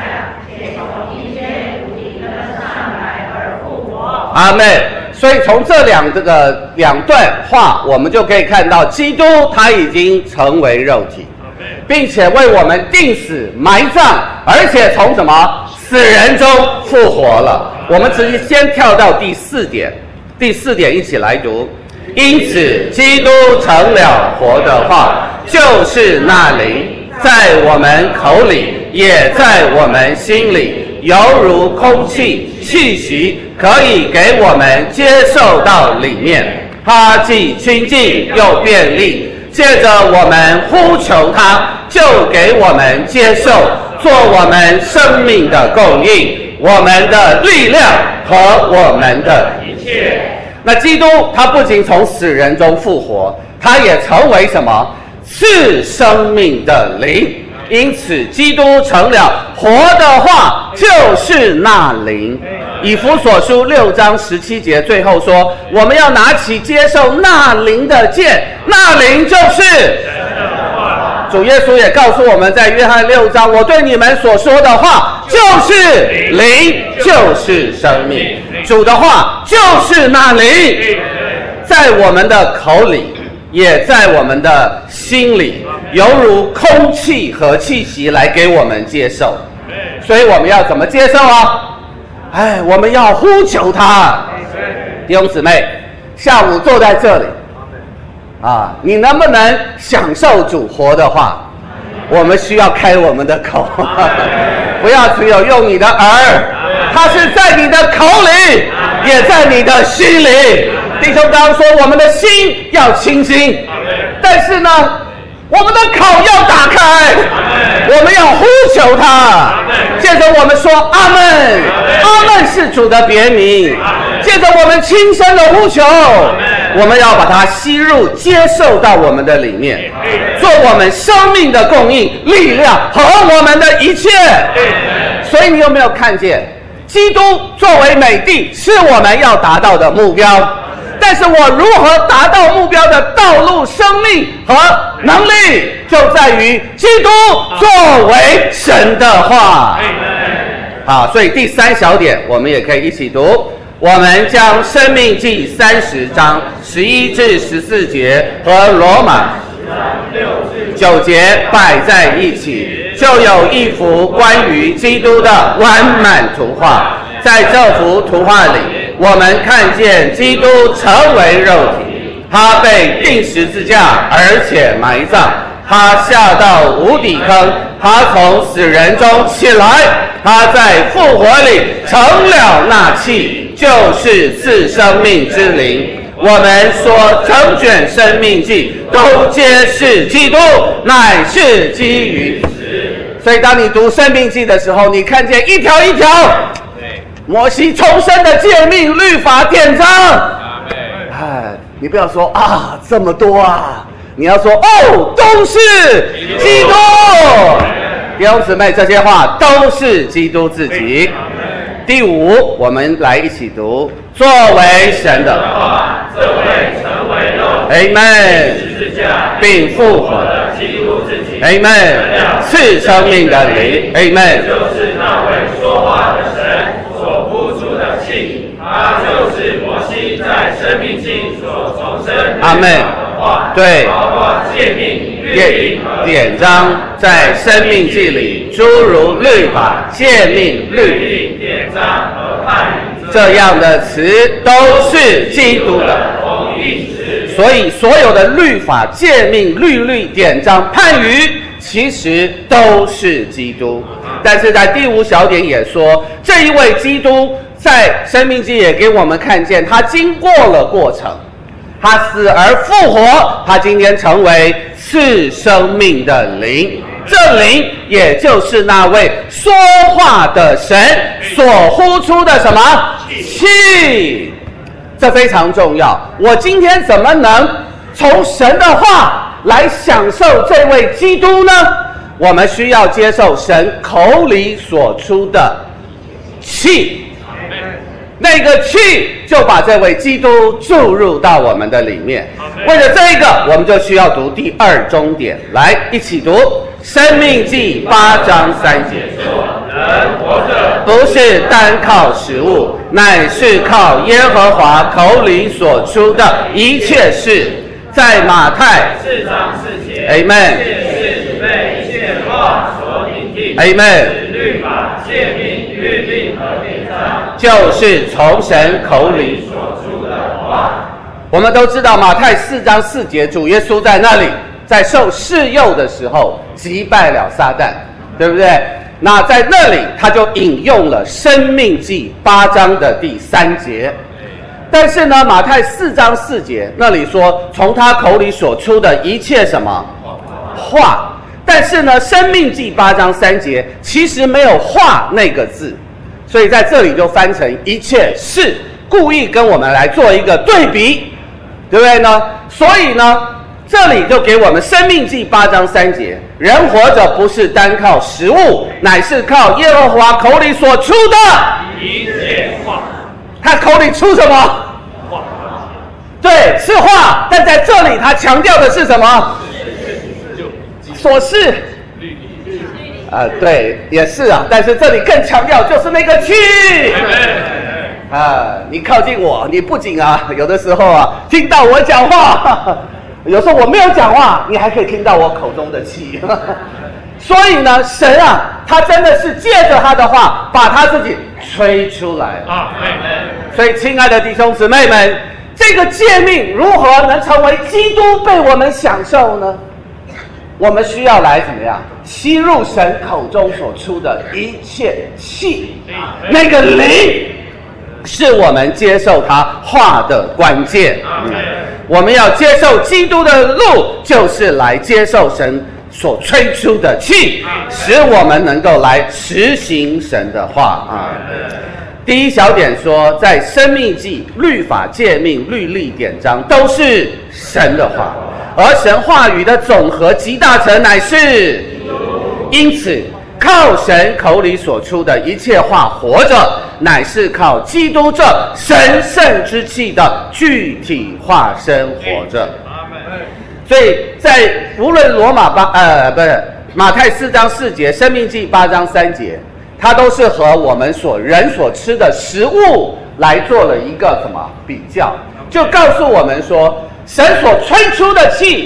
阿们。所以从这两这个两段话，我们就可以看到，基督他已经成为肉体，并且为我们定死埋葬，而且从什么死人中复活了。我们直接先跳到第四点，第四点一起来读。因此，基督成了活的话，就是那灵，在我们口里，也在我们心里，犹如空气、气息，可以给我们接受到里面。它既亲近又便利，借着我们呼求它，就给我们接受，做我们生命的供应，我们的力量和我们的一切。那基督他不仅从死人中复活，他也成为什么？赐生命的灵。因此基督成了活的话，就是那灵。以弗所书六章十七节最后说，我们要拿起接受那灵的剑，那灵就是主耶稣也告诉我们，在约翰六章，我对你们所说的话就是灵，就是生命。主的话就是那灵，在我们的口里，也在我们的心里，犹如空气和气息来给我们接受。所以我们要怎么接受啊？哎，我们要呼求他。弟兄姊妹，下午坐在这里啊，你能不能享受主活的话？我们需要开我们的口，不要只有用你的耳，它是在你的口里，也在你的心里。弟兄刚刚说，我们的心要清新，但是呢，我们的口要打开，我们要呼求他。接着我们说阿们，阿们是主的别名。接着我们轻声的呼求，我们要把它吸入接受到我们的里面，做我们生命的供应、力量和我们的一切。所以你有没有看见，基督作为美地是我们要达到的目标，但是我如何达到目标的道路、生命和能力，就在于基督作为神的话。好，所以第三小点我们也可以一起读，我们将申命记三十章十一至十四节和罗马九节摆在一起， 就有一幅关于基督的完满图画。在这幅图画里，我们看见基督成为肉体，他被钉十字架，而且埋葬，他下到无底坑，他从死人中起来，他在复活里成了那气，就是赐生命之灵。我们说整卷生命记都揭示基督乃是基于此。所以当你读生命记的时候，你看见一条一条摩西重生的诫命、律法、典章。哎，你不要说啊这么多啊，你要说哦都是基督。弟兄姊妹，这些话都是基督自己。第五，我们来一起读：作为神的话， 这位成为肉体、 Amen， 十字架并复活的基督自己 ，Amen， 赐生命的灵 ，Amen， 就是那位说话的神所呼出的气，他就是摩西在生命记所重生阿们的话， 对， 包括诫命、律例和典章，在生命记里，诸如律法、诫命、律例、典章和判语这样的词都是基督的同义词。 所以所有的律法、诫命、律例、典章、判语，其实都是基督。但是在第五小点也说，这一位基督在生命记也给我们看见，他经过了过程，他死而复活，他今天成为赐生命的灵。这灵也就是那位说话的神所呼出的什么气，这非常重要。我今天怎么能从神的话来享受这位基督呢？我们需要接受神口里所出的气，那个气就把这位基督注入到我们的里面。为了这个，我们就需要读第二中点，来一起读生命记八章三节。 人活着不是单靠食物，乃是靠耶和华口里所出的一切事。在马太四章四节 Amen 是被一切话所引定 Amen 是律法、诫命、律例和典章， 就是从神口里所出的话。 我们都知道马太四章四节，主耶稣在那里在受试诱的时候击败了撒旦，对不对？那在那里他就引用了生命记八章的第三节。但是呢，马太四章四节那里说从他口里所出的一切什么话，但是呢生命记八章三节其实没有话那个字，所以在这里就翻成一切事，故意跟我们来做一个对比，对不对呢？所以呢这里就给我们生命记八章三节，人活着不是单靠食物，乃是靠耶和华口里所出的一切话。 他口里出什么？对，是话，但在这里他强调的是什么？所是啊、呃，对，也是啊，但是这里更强调就是那个气啊！你靠近我，你不仅啊，有的时候啊，听到我讲话，有时候我没有讲话，你还可以听到我口中的气。所以呢，神啊，他真的是借着他的话，把他自己吹出来啊！所以，亲爱的弟兄姊妹们，这个诫命如何能成为基督被我们享受呢？我们需要来怎么样吸入神口中所出的一切气，那个灵是我们接受他话的关键。嗯、我们要接受基督的路，就是来接受神所吹出的气，使我们能够来实行神的话啊。第一小点说，在生命记、律法、诫命、律例、典章都是神的话，而神话语的总和集大成乃是，因此靠神口里所出的一切话活着，乃是靠基督这神圣之气的具体化身活着。所以在无论罗马八呃不是马太四章四节、生命记八章三节，它都是和我们所人所吃的食物来做了一个什么比较，就告诉我们说，神所吹出的气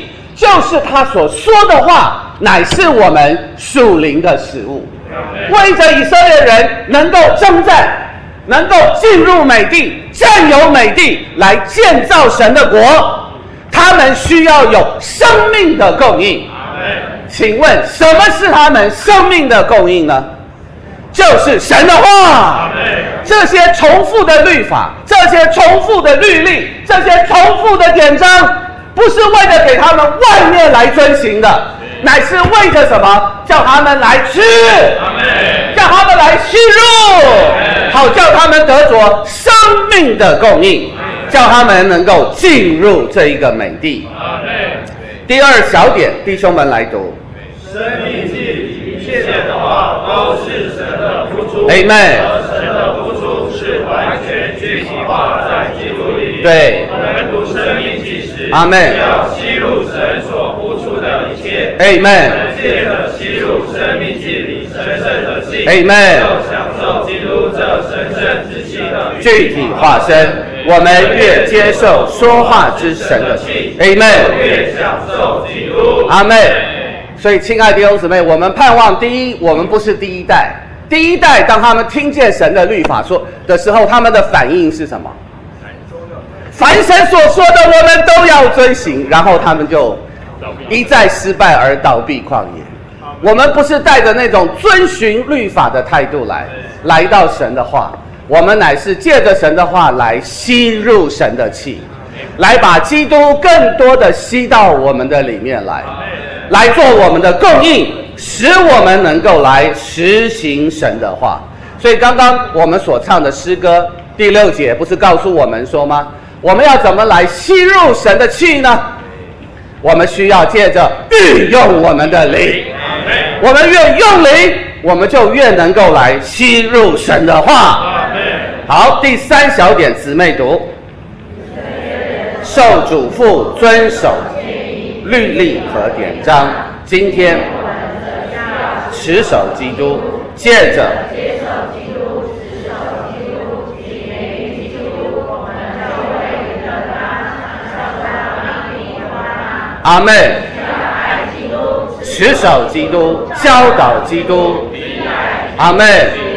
就是他所说的话，乃是我们属灵的食物。为着以色列人能够征战，能够进入美地，占有美地，来建造神的国，他们需要有生命的供应。请问什么是他们生命的供应呢？就是神的话。这些重复的律法，这些重复的律例，这些重复的典章，不是为了给他们外面来遵行的，乃是为着什么？叫他们来吃，叫他们来吸入，好叫他们得着生命的供应，叫他们能够进入这一个美地。第二小点，弟兄们来读。 生命记里一切的话都是神的付出， Amen。 而神的付出是完全具体化在基督里。 对， 我们读生命记时， 阿们， 要吸入神所付出的一切。 Amen。 借着吸入生命记里神圣的气， Amen。 就享受基督这神圣之气的具体化身。我们越接受说话之神的气 ，Amen。 越享受基督。 阿们。所以，亲爱的弟兄姊妹，我们盼望第一，我们不是第一代。第一代，当他们听见神的律法说的时候，他们的反应是什么？凡神所说的，我们都要遵行，然后他们就一再失败而倒闭旷野。我们不是带着那种遵循律法的态度来来到神的话，我们乃是借着神的话来吸入神的气，来把基督更多的吸到我们的里面来，来做我们的供应，使我们能够来实行神的话。所以刚刚我们所唱的诗歌第六节不是告诉我们说吗？我们要怎么来吸入神的气呢？我们需要借着运用我们的灵，我们越用灵，我们就越能够来吸入神的话。好，第三小点，姊妹读。受嘱咐遵守律例和典章，今天持守基督，借着阿们，持守基督，教导基督，阿们，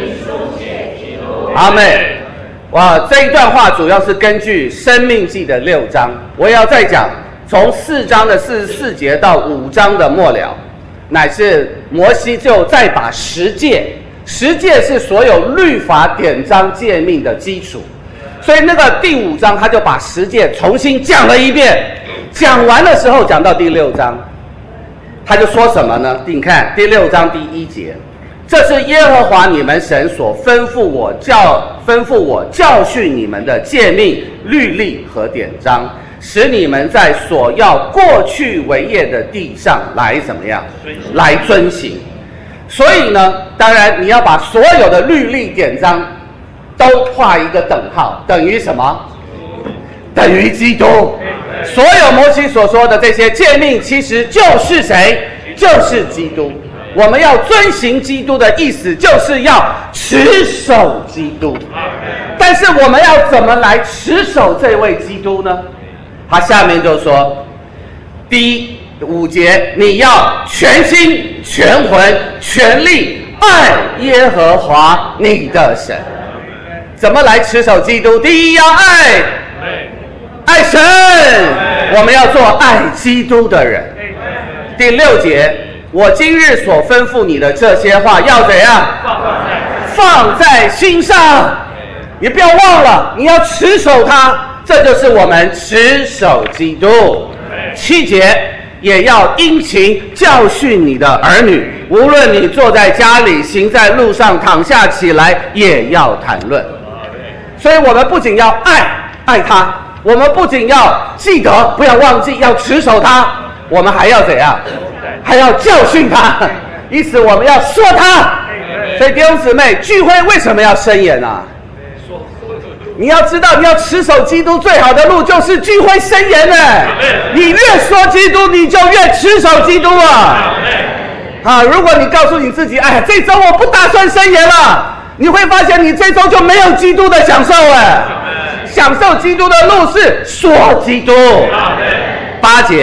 阿们。哇，这一段话主要是根据《申命记》的六章，我也要再讲，从四章的四十四节到五章的末了，乃是摩西就再把十诫，十诫是所有律法典章诫命的基础，所以那个第五章他就把十诫重新讲了一遍。讲完的时候，讲到第六章，他就说什么呢？你看第六章第一节，这是耶和华你们神所吩咐我教吩咐我教训你们的诫命、律例和典章，使你们在所要过去为业的地上来怎么样？来遵行。所以呢，当然你要把所有的律例典章都画一个等号，等于什么？等于基督。所有摩西所说的这些诫命，其实就是谁？就是基督。我们要遵行基督的意思，就是要持守基督。但是我们要怎么来持守这位基督呢？他下面就说，第五节，你要全心、全魂、全力爱耶和华你的神。怎么来持守基督？第一要爱。爱神，我们要做爱基督的人。第六节，我今日所吩咐你的这些话要怎样？放在心上，你不要忘了，你要持守它，这就是我们持守基督。七节，也要殷勤教训你的儿女，无论你坐在家里，行在路上，躺下起来，也要谈论。所以我们不仅要爱爱他，我们不仅要记得，不要忘记，要持守它，我们还要怎样？还要教训他，因此我们要说他。所以弟兄姊妹，聚会为什么要申言啊？你要知道，你要持守基督最好的路就是聚会申言呢。你越说基督，你就越持守基督啊！啊，如果你告诉你自己，哎，这周我不打算申言了，你会发现你这周就没有基督的享受哎。享受基督的路是说基督。八节，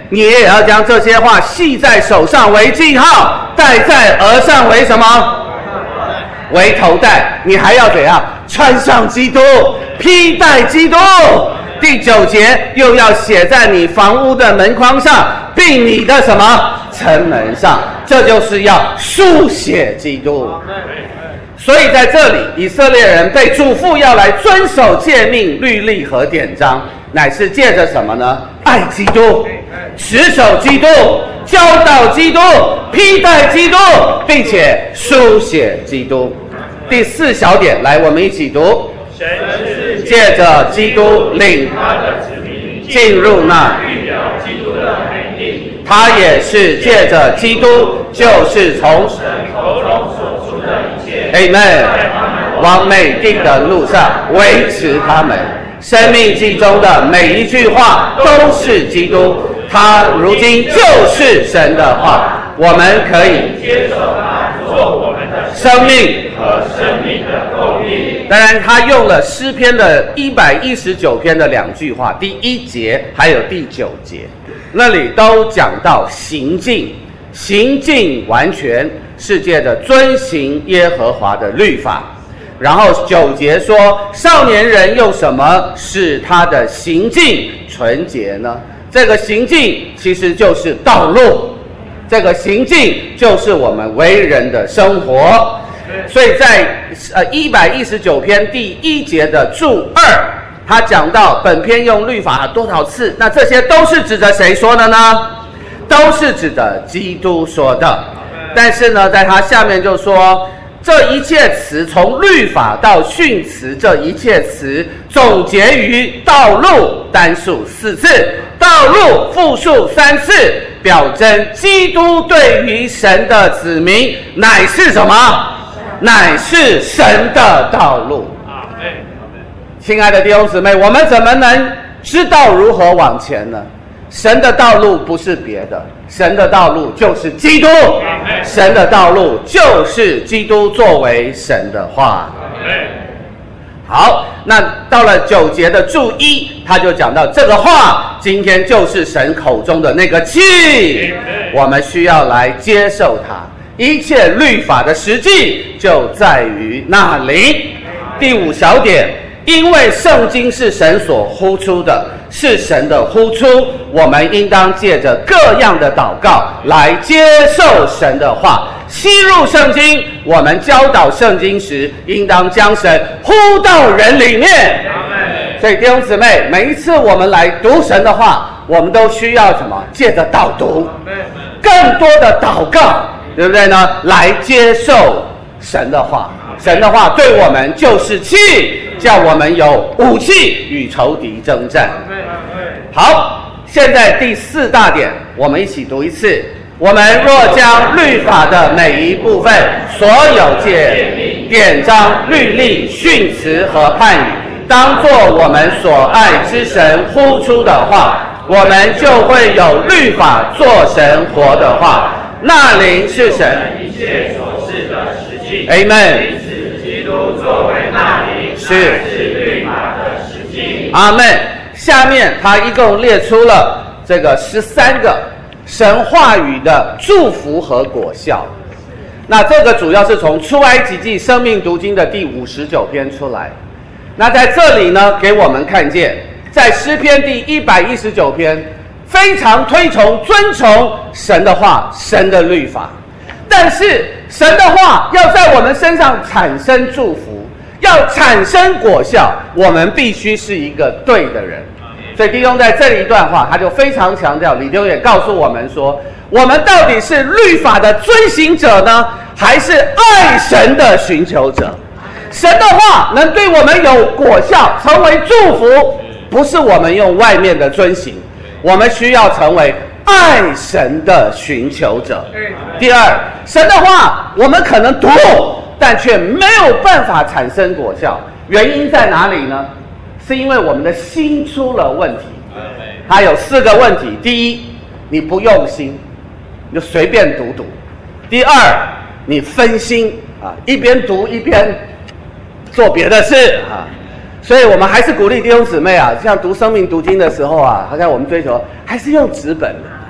你也要将这些话系在手上为记号，戴在额上为什么？为头带。你还要怎样？穿上基督，披戴基督。第九节又要写在你房屋的门框上，并你的什么城门上，这就是要书写基督。所以在这里，以色列人被嘱咐要来遵守诫命、律例和典章，乃是借着什么呢？爱基督，持守基督，教导基督，披戴基督，并且书写基督。第四小点，来，我们一起读。 神是借着基督领他的子民进入那预表基督的美地， 他也是借着基督，就是从神口中所出的一切 Amen 往美定的路上维持他们。生命记中的每一句话都是基督，他如今就是神的话，我们可以接受他做我们的生命和生命的供应。 当然，他用了诗篇的一百一十九篇的两句话，第一节还有第九节，那里都讲到行径，行径完全是借着遵行耶和华的律法。然后九节说，少年人用什么使他的行径纯洁呢？这个行径其实就是道路，这个行径就是我们为人的生活。所以在呃一百一十九篇第一节的注二，他讲到本篇用律法多少次，那这些都是指着谁说的呢？都是指着基督说的。但是呢，在他下面就说，这一切词从律法到训词，这一切词总结于道路，单数四次，道路复数三次，表征基督对于神的子民乃是什么？乃是神的道路。亲爱的弟兄姊妹，我们怎么能知道如何往前呢？神的道路不是别的，神的道路就是基督，神的道路就是基督作为神的话。好，那到了九节的注一，他就讲到这个话今天就是神口中的那个气，我们需要来接受它。一切律法的实际就在于那里。第五小点，因为圣经是神所呼出的，是神的呼出，我们应当借着各样的祷告来接受神的话，吸入圣经。我们教导圣经时，应当将神呼到人里面。所以弟兄姊妹，每一次我们来读神的话，我们都需要什么？借着导读，更多的祷告，对不对呢？来接受神的话。神的话对我们就是气，叫我们有武器与仇敌征战。好，现在第四大点，我们一起读一次。我们若将律法的每一部分，所有诫、典章、律例、训词和判语，当作我们所爱之神呼出的话，我们就会有律法做神活的话。那灵是神一切所示的实际。 Amen。 基督作为那灵， 是是律法的实际。 阿们。下面他一共列出了这个十三个神话语的祝福和果效。那这个主要是从出埃及记生命读经的第五十九篇出来。那在这里呢，给我们看见，在诗篇第一百一十九篇，非常推崇、尊崇神的话、神的律法。但是神的话要在我们身上产生祝福，要产生果效，我们必须是一个对的人。所以弟兄在这里一段话，他就非常强调，李弟兄也告诉我们说，我们到底是律法的遵行者呢，还是爱神的寻求者？神的话能对我们有果效，成为祝福，不是我们用外面的遵行，我们需要成为爱神的寻求者。第二，神的话我们可能读，但却没有办法产生果效，原因在哪里呢？是因为我们的心出了问题。它有四个问题：第一，你不用心，你就随便读读；第二，你分心啊，一边读一边做别的事啊。所以我们还是鼓励弟兄姊妹啊，像读生命读经的时候啊，好像我们追求还是用纸本的。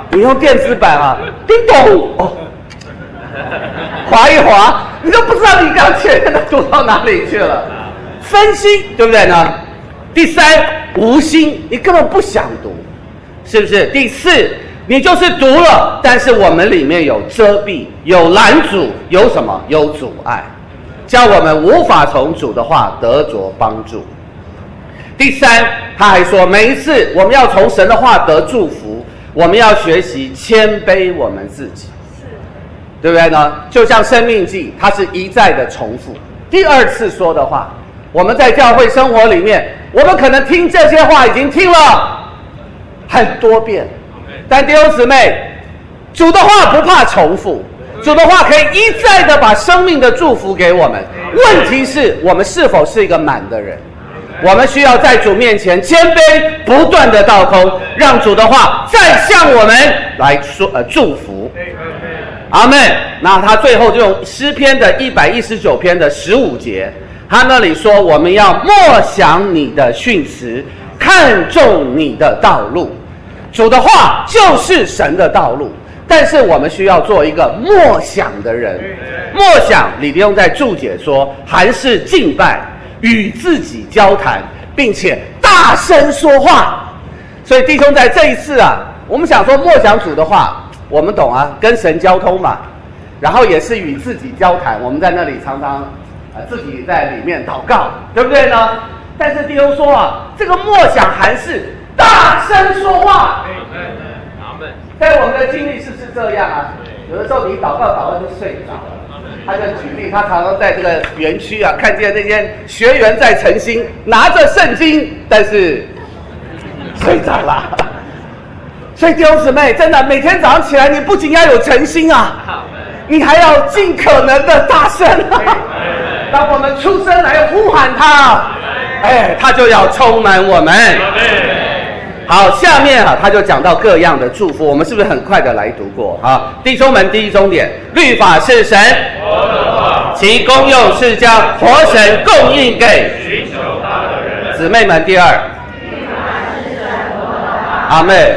你用电子版啊，叮咚哦，滑一滑，你都不知道你刚前面的读到哪里去了。分心，对不对呢？第三，无心，你根本不想读，是不是？第四，你就是读了，但是我们里面有遮蔽，有拦阻，有什么？有阻碍，叫我们无法从主的话得着帮助。第三，他还说，每一次我们要从神的话得祝福，我们要学习谦卑我们自己，对不对呢？就像生命记，它是一再的重复。第二次说的话，我们在教会生活里面，我们可能听这些话已经听了很多遍，但弟兄姊妹，主的话不怕重复，主的话可以一再的把生命的祝福给我们。问题是我们是否是一个满的人？我们需要在主面前谦卑，不断的倒空，让主的话再向我们来说呃祝福。阿们。那他最后就用诗篇的一百一十九篇的十五节，他那里说，我们要默想你的训词，看重你的道路。主的话就是神的道路，但是我们需要做一个默想的人。默想，李弟兄在注解说，还是敬拜，与自己交谈，并且大声说话。所以弟兄在这一次啊，我们想说默想主的话，我们懂啊，跟神交通嘛，然后也是与自己交谈。我们在那里常常呃自己在里面祷告，对不对呢？但是弟兄说啊，这个默想还是大声说话。在我们的经历是不是这样啊？有的时候你祷告祷告就睡着了。他就举例，他常常在这个园区啊，看见那些学员在诚心拿着圣经，但是睡着了。所以弟兄姊妹，真的每天早上起来，你不仅要有诚心啊，你还要尽可能的大声啊。当我们出声来呼喊他，哎，他就要充满我们。好，下面啊，他就讲到各样的祝福，我们是不是很快的来读过啊？弟兄们，第一重点，律法是神活的话，其功用是将活神供应给寻求他的人。姊妹们，第二，律法是神活的话，阿们。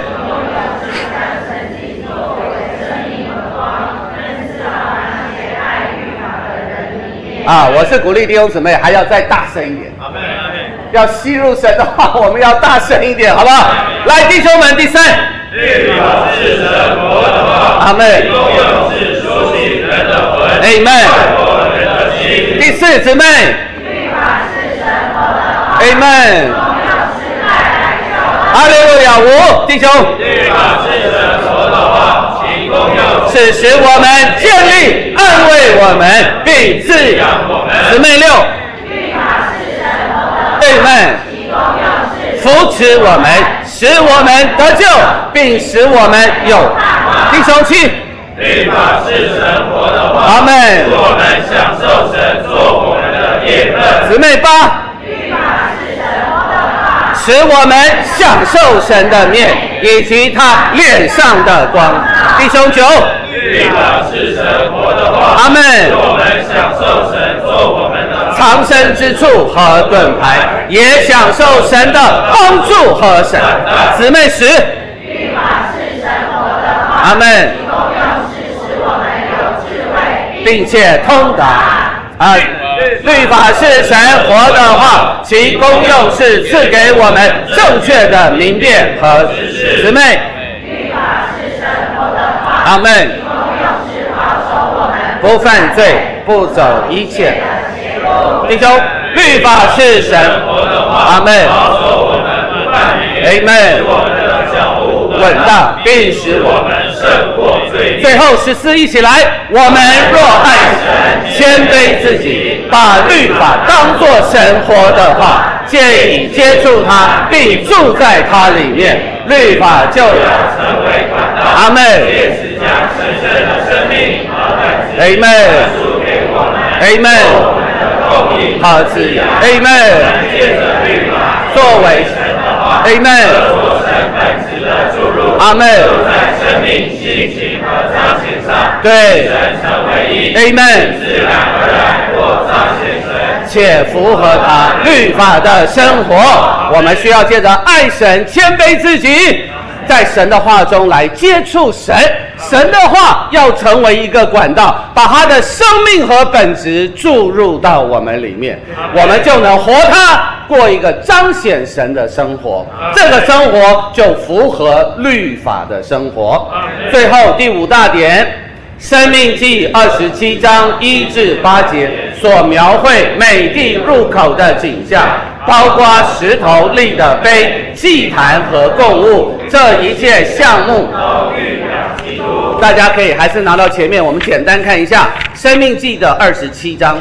啊，我是鼓励弟兄姊妹还要再大声一点，要吸入神的话，我们要大声一点，好不好？来，弟兄们，第三，律法是神活的话，阿们。功用是苏醒人的魂，阿们。快活人的心。第四，姊妹，律法是神活的话，阿们。功用是带来救恩。哈利路亚！五，弟兄，律法是神活的话，其功用是使我们建立、安慰我们，并滋养我们。姊妹六，律法是神活的话，阿们。其功用是扶持我们，使我们得救，并使我们有弟兄七。律法是神活的话，阿们。使我们享受神做我们的业份。姊妹八，律法是神活的话，使我们享受神的面以及他脸上的光。弟兄九，律法是神活的话，阿们。使我们享受神做我们的藏身之处和盾牌，也享受神的帮助和神。姊妹十，律法是神活的话，阿们。功用是使我们有智慧，并且通达。啊，律法是神活的话，其功用是赐给我们正确的明辨和知识。姊妹，律法是神活的话，阿们。功用是保守我们不犯罪，不走一切。弟兄，律法是神活的话，阿们。保守我们不犯罪，阿们。使我们的脚步稳当，并使我们胜过罪孽。最后十四，一起来，我们若爱神，谦卑自己，把律法当作神活的话，借以接触他，并住在他里面，律法就要成为管道。阿们。也是将神圣的生命和本质赐给我们。阿们。好滋养，阿们。借着律法作为神的话，阿们。做神本质的注入，阿们。在生命、性情和彰显上，对神成为一，阿们。自然而然或彰显神，且符合他律法的生活。我们需要借着爱神谦卑自己， 在神的话中来接触神，神的话要成为一个管道，把他的生命和本质注入到我们里面，我们就能活它，过一个彰显神的生活，这个生活就符合律法的生活。最后第五大点，申命记二十七章一至八节所描绘美地入口的景象，包括石头立的碑、祭坛和供物，这一切项目大家可以还是拿到前面，我们简单看一下申命记的二十七章。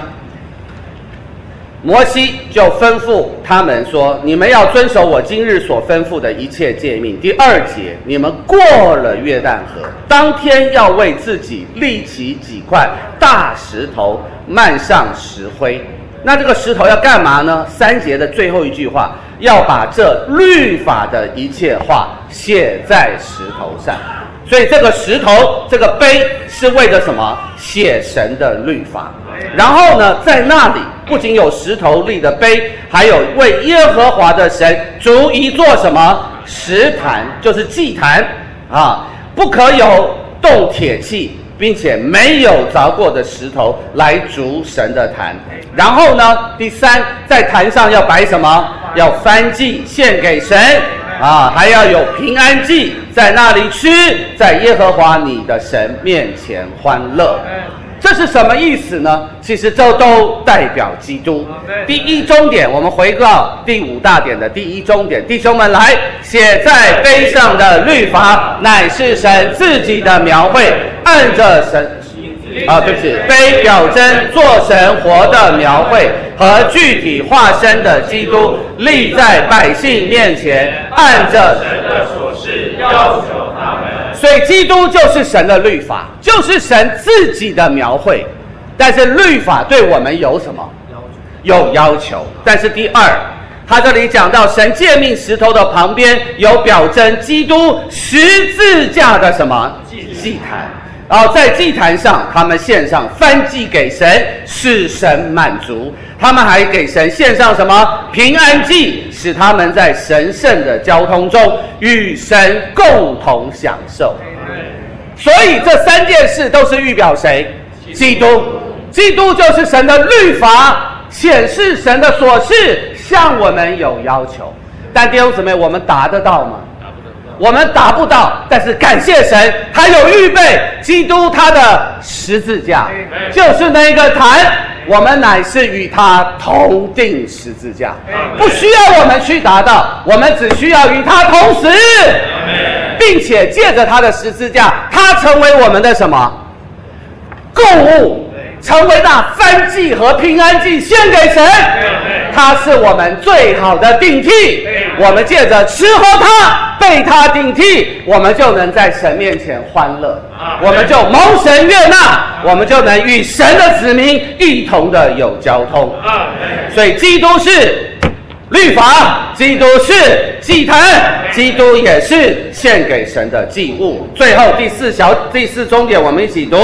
摩西就吩咐他们说，你们要遵守我今日所吩咐的一切诫命。第二节，你们过了约旦河，当天要为自己立起几块大石头，漫上石灰。那这个石头要干嘛呢？三节的最后一句话，要把这律法的一切话写在石头上。所以这个石头，这个碑是为了什么？写神的律法。然后呢，在那里不仅有石头立的碑，还有为耶和华的神逐一做什么？石坛，就是祭坛啊，不可有动铁器，并且没有凿过的石头来筑神的坛。然后呢，第三，在坛上要摆什么？要燔祭献给神啊，还要有平安祭，在那里吃，在耶和华你的神面前欢乐。这是什么意思呢？其实这都代表基督。第一终点，我们回到第五大点的第一终点，弟兄们来，写在碑上的律法，乃是神自己的描绘，按着神啊，对不起，碑表征做神活的描绘和具体化身的基督，立在百姓面前，按着神的所示要求他们。 所以基督就是神的律法，就是神自己的描绘。但是律法对我们有什么？有要求。但是第二，他这里讲到神诫命石头的旁边有表征基督十字架的什么？祭坛。然后在祭坛上，他们献上燔祭给神，使神满足。他们还给神献上什么？平安祭，使他们在神圣的交通中与神共同享受。所以这三件事都是预表谁？基督。基督就是神的律法，显示神的所示，向我们有要求。但弟兄姊妹，我们达得到吗？我们达不到，但是感谢神，他有预备基督他的十字架，就是那个坛，我们乃是与他同定十字架，不需要我们去达到，我们只需要与他同死，并且借着他的十字架，他成为我们的什么？供物，成为那燔祭和平安祭献给神，他是我们最好的顶替。我们借着吃喝他，被他顶替，我们就能在神面前欢乐，我们就蒙神悦纳，我们就能与神的子民一同的有交通。所以基督是律法，基督是祭坛，基督也是献给神的祭物。最后第四小第四终点，我们一起读。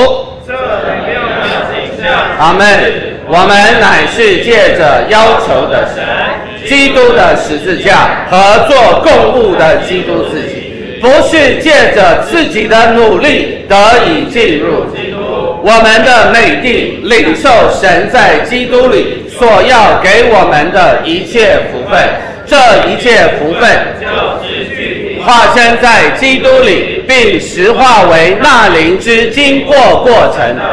阿们。我们乃是借着要求的神，基督的十字架和做供物的基督自己，不是借着自己的努力得以进入我们的美地，领受神在基督里所要给我们的一切福分。这一切福分化身在基督里，并实化为那灵之经过过程，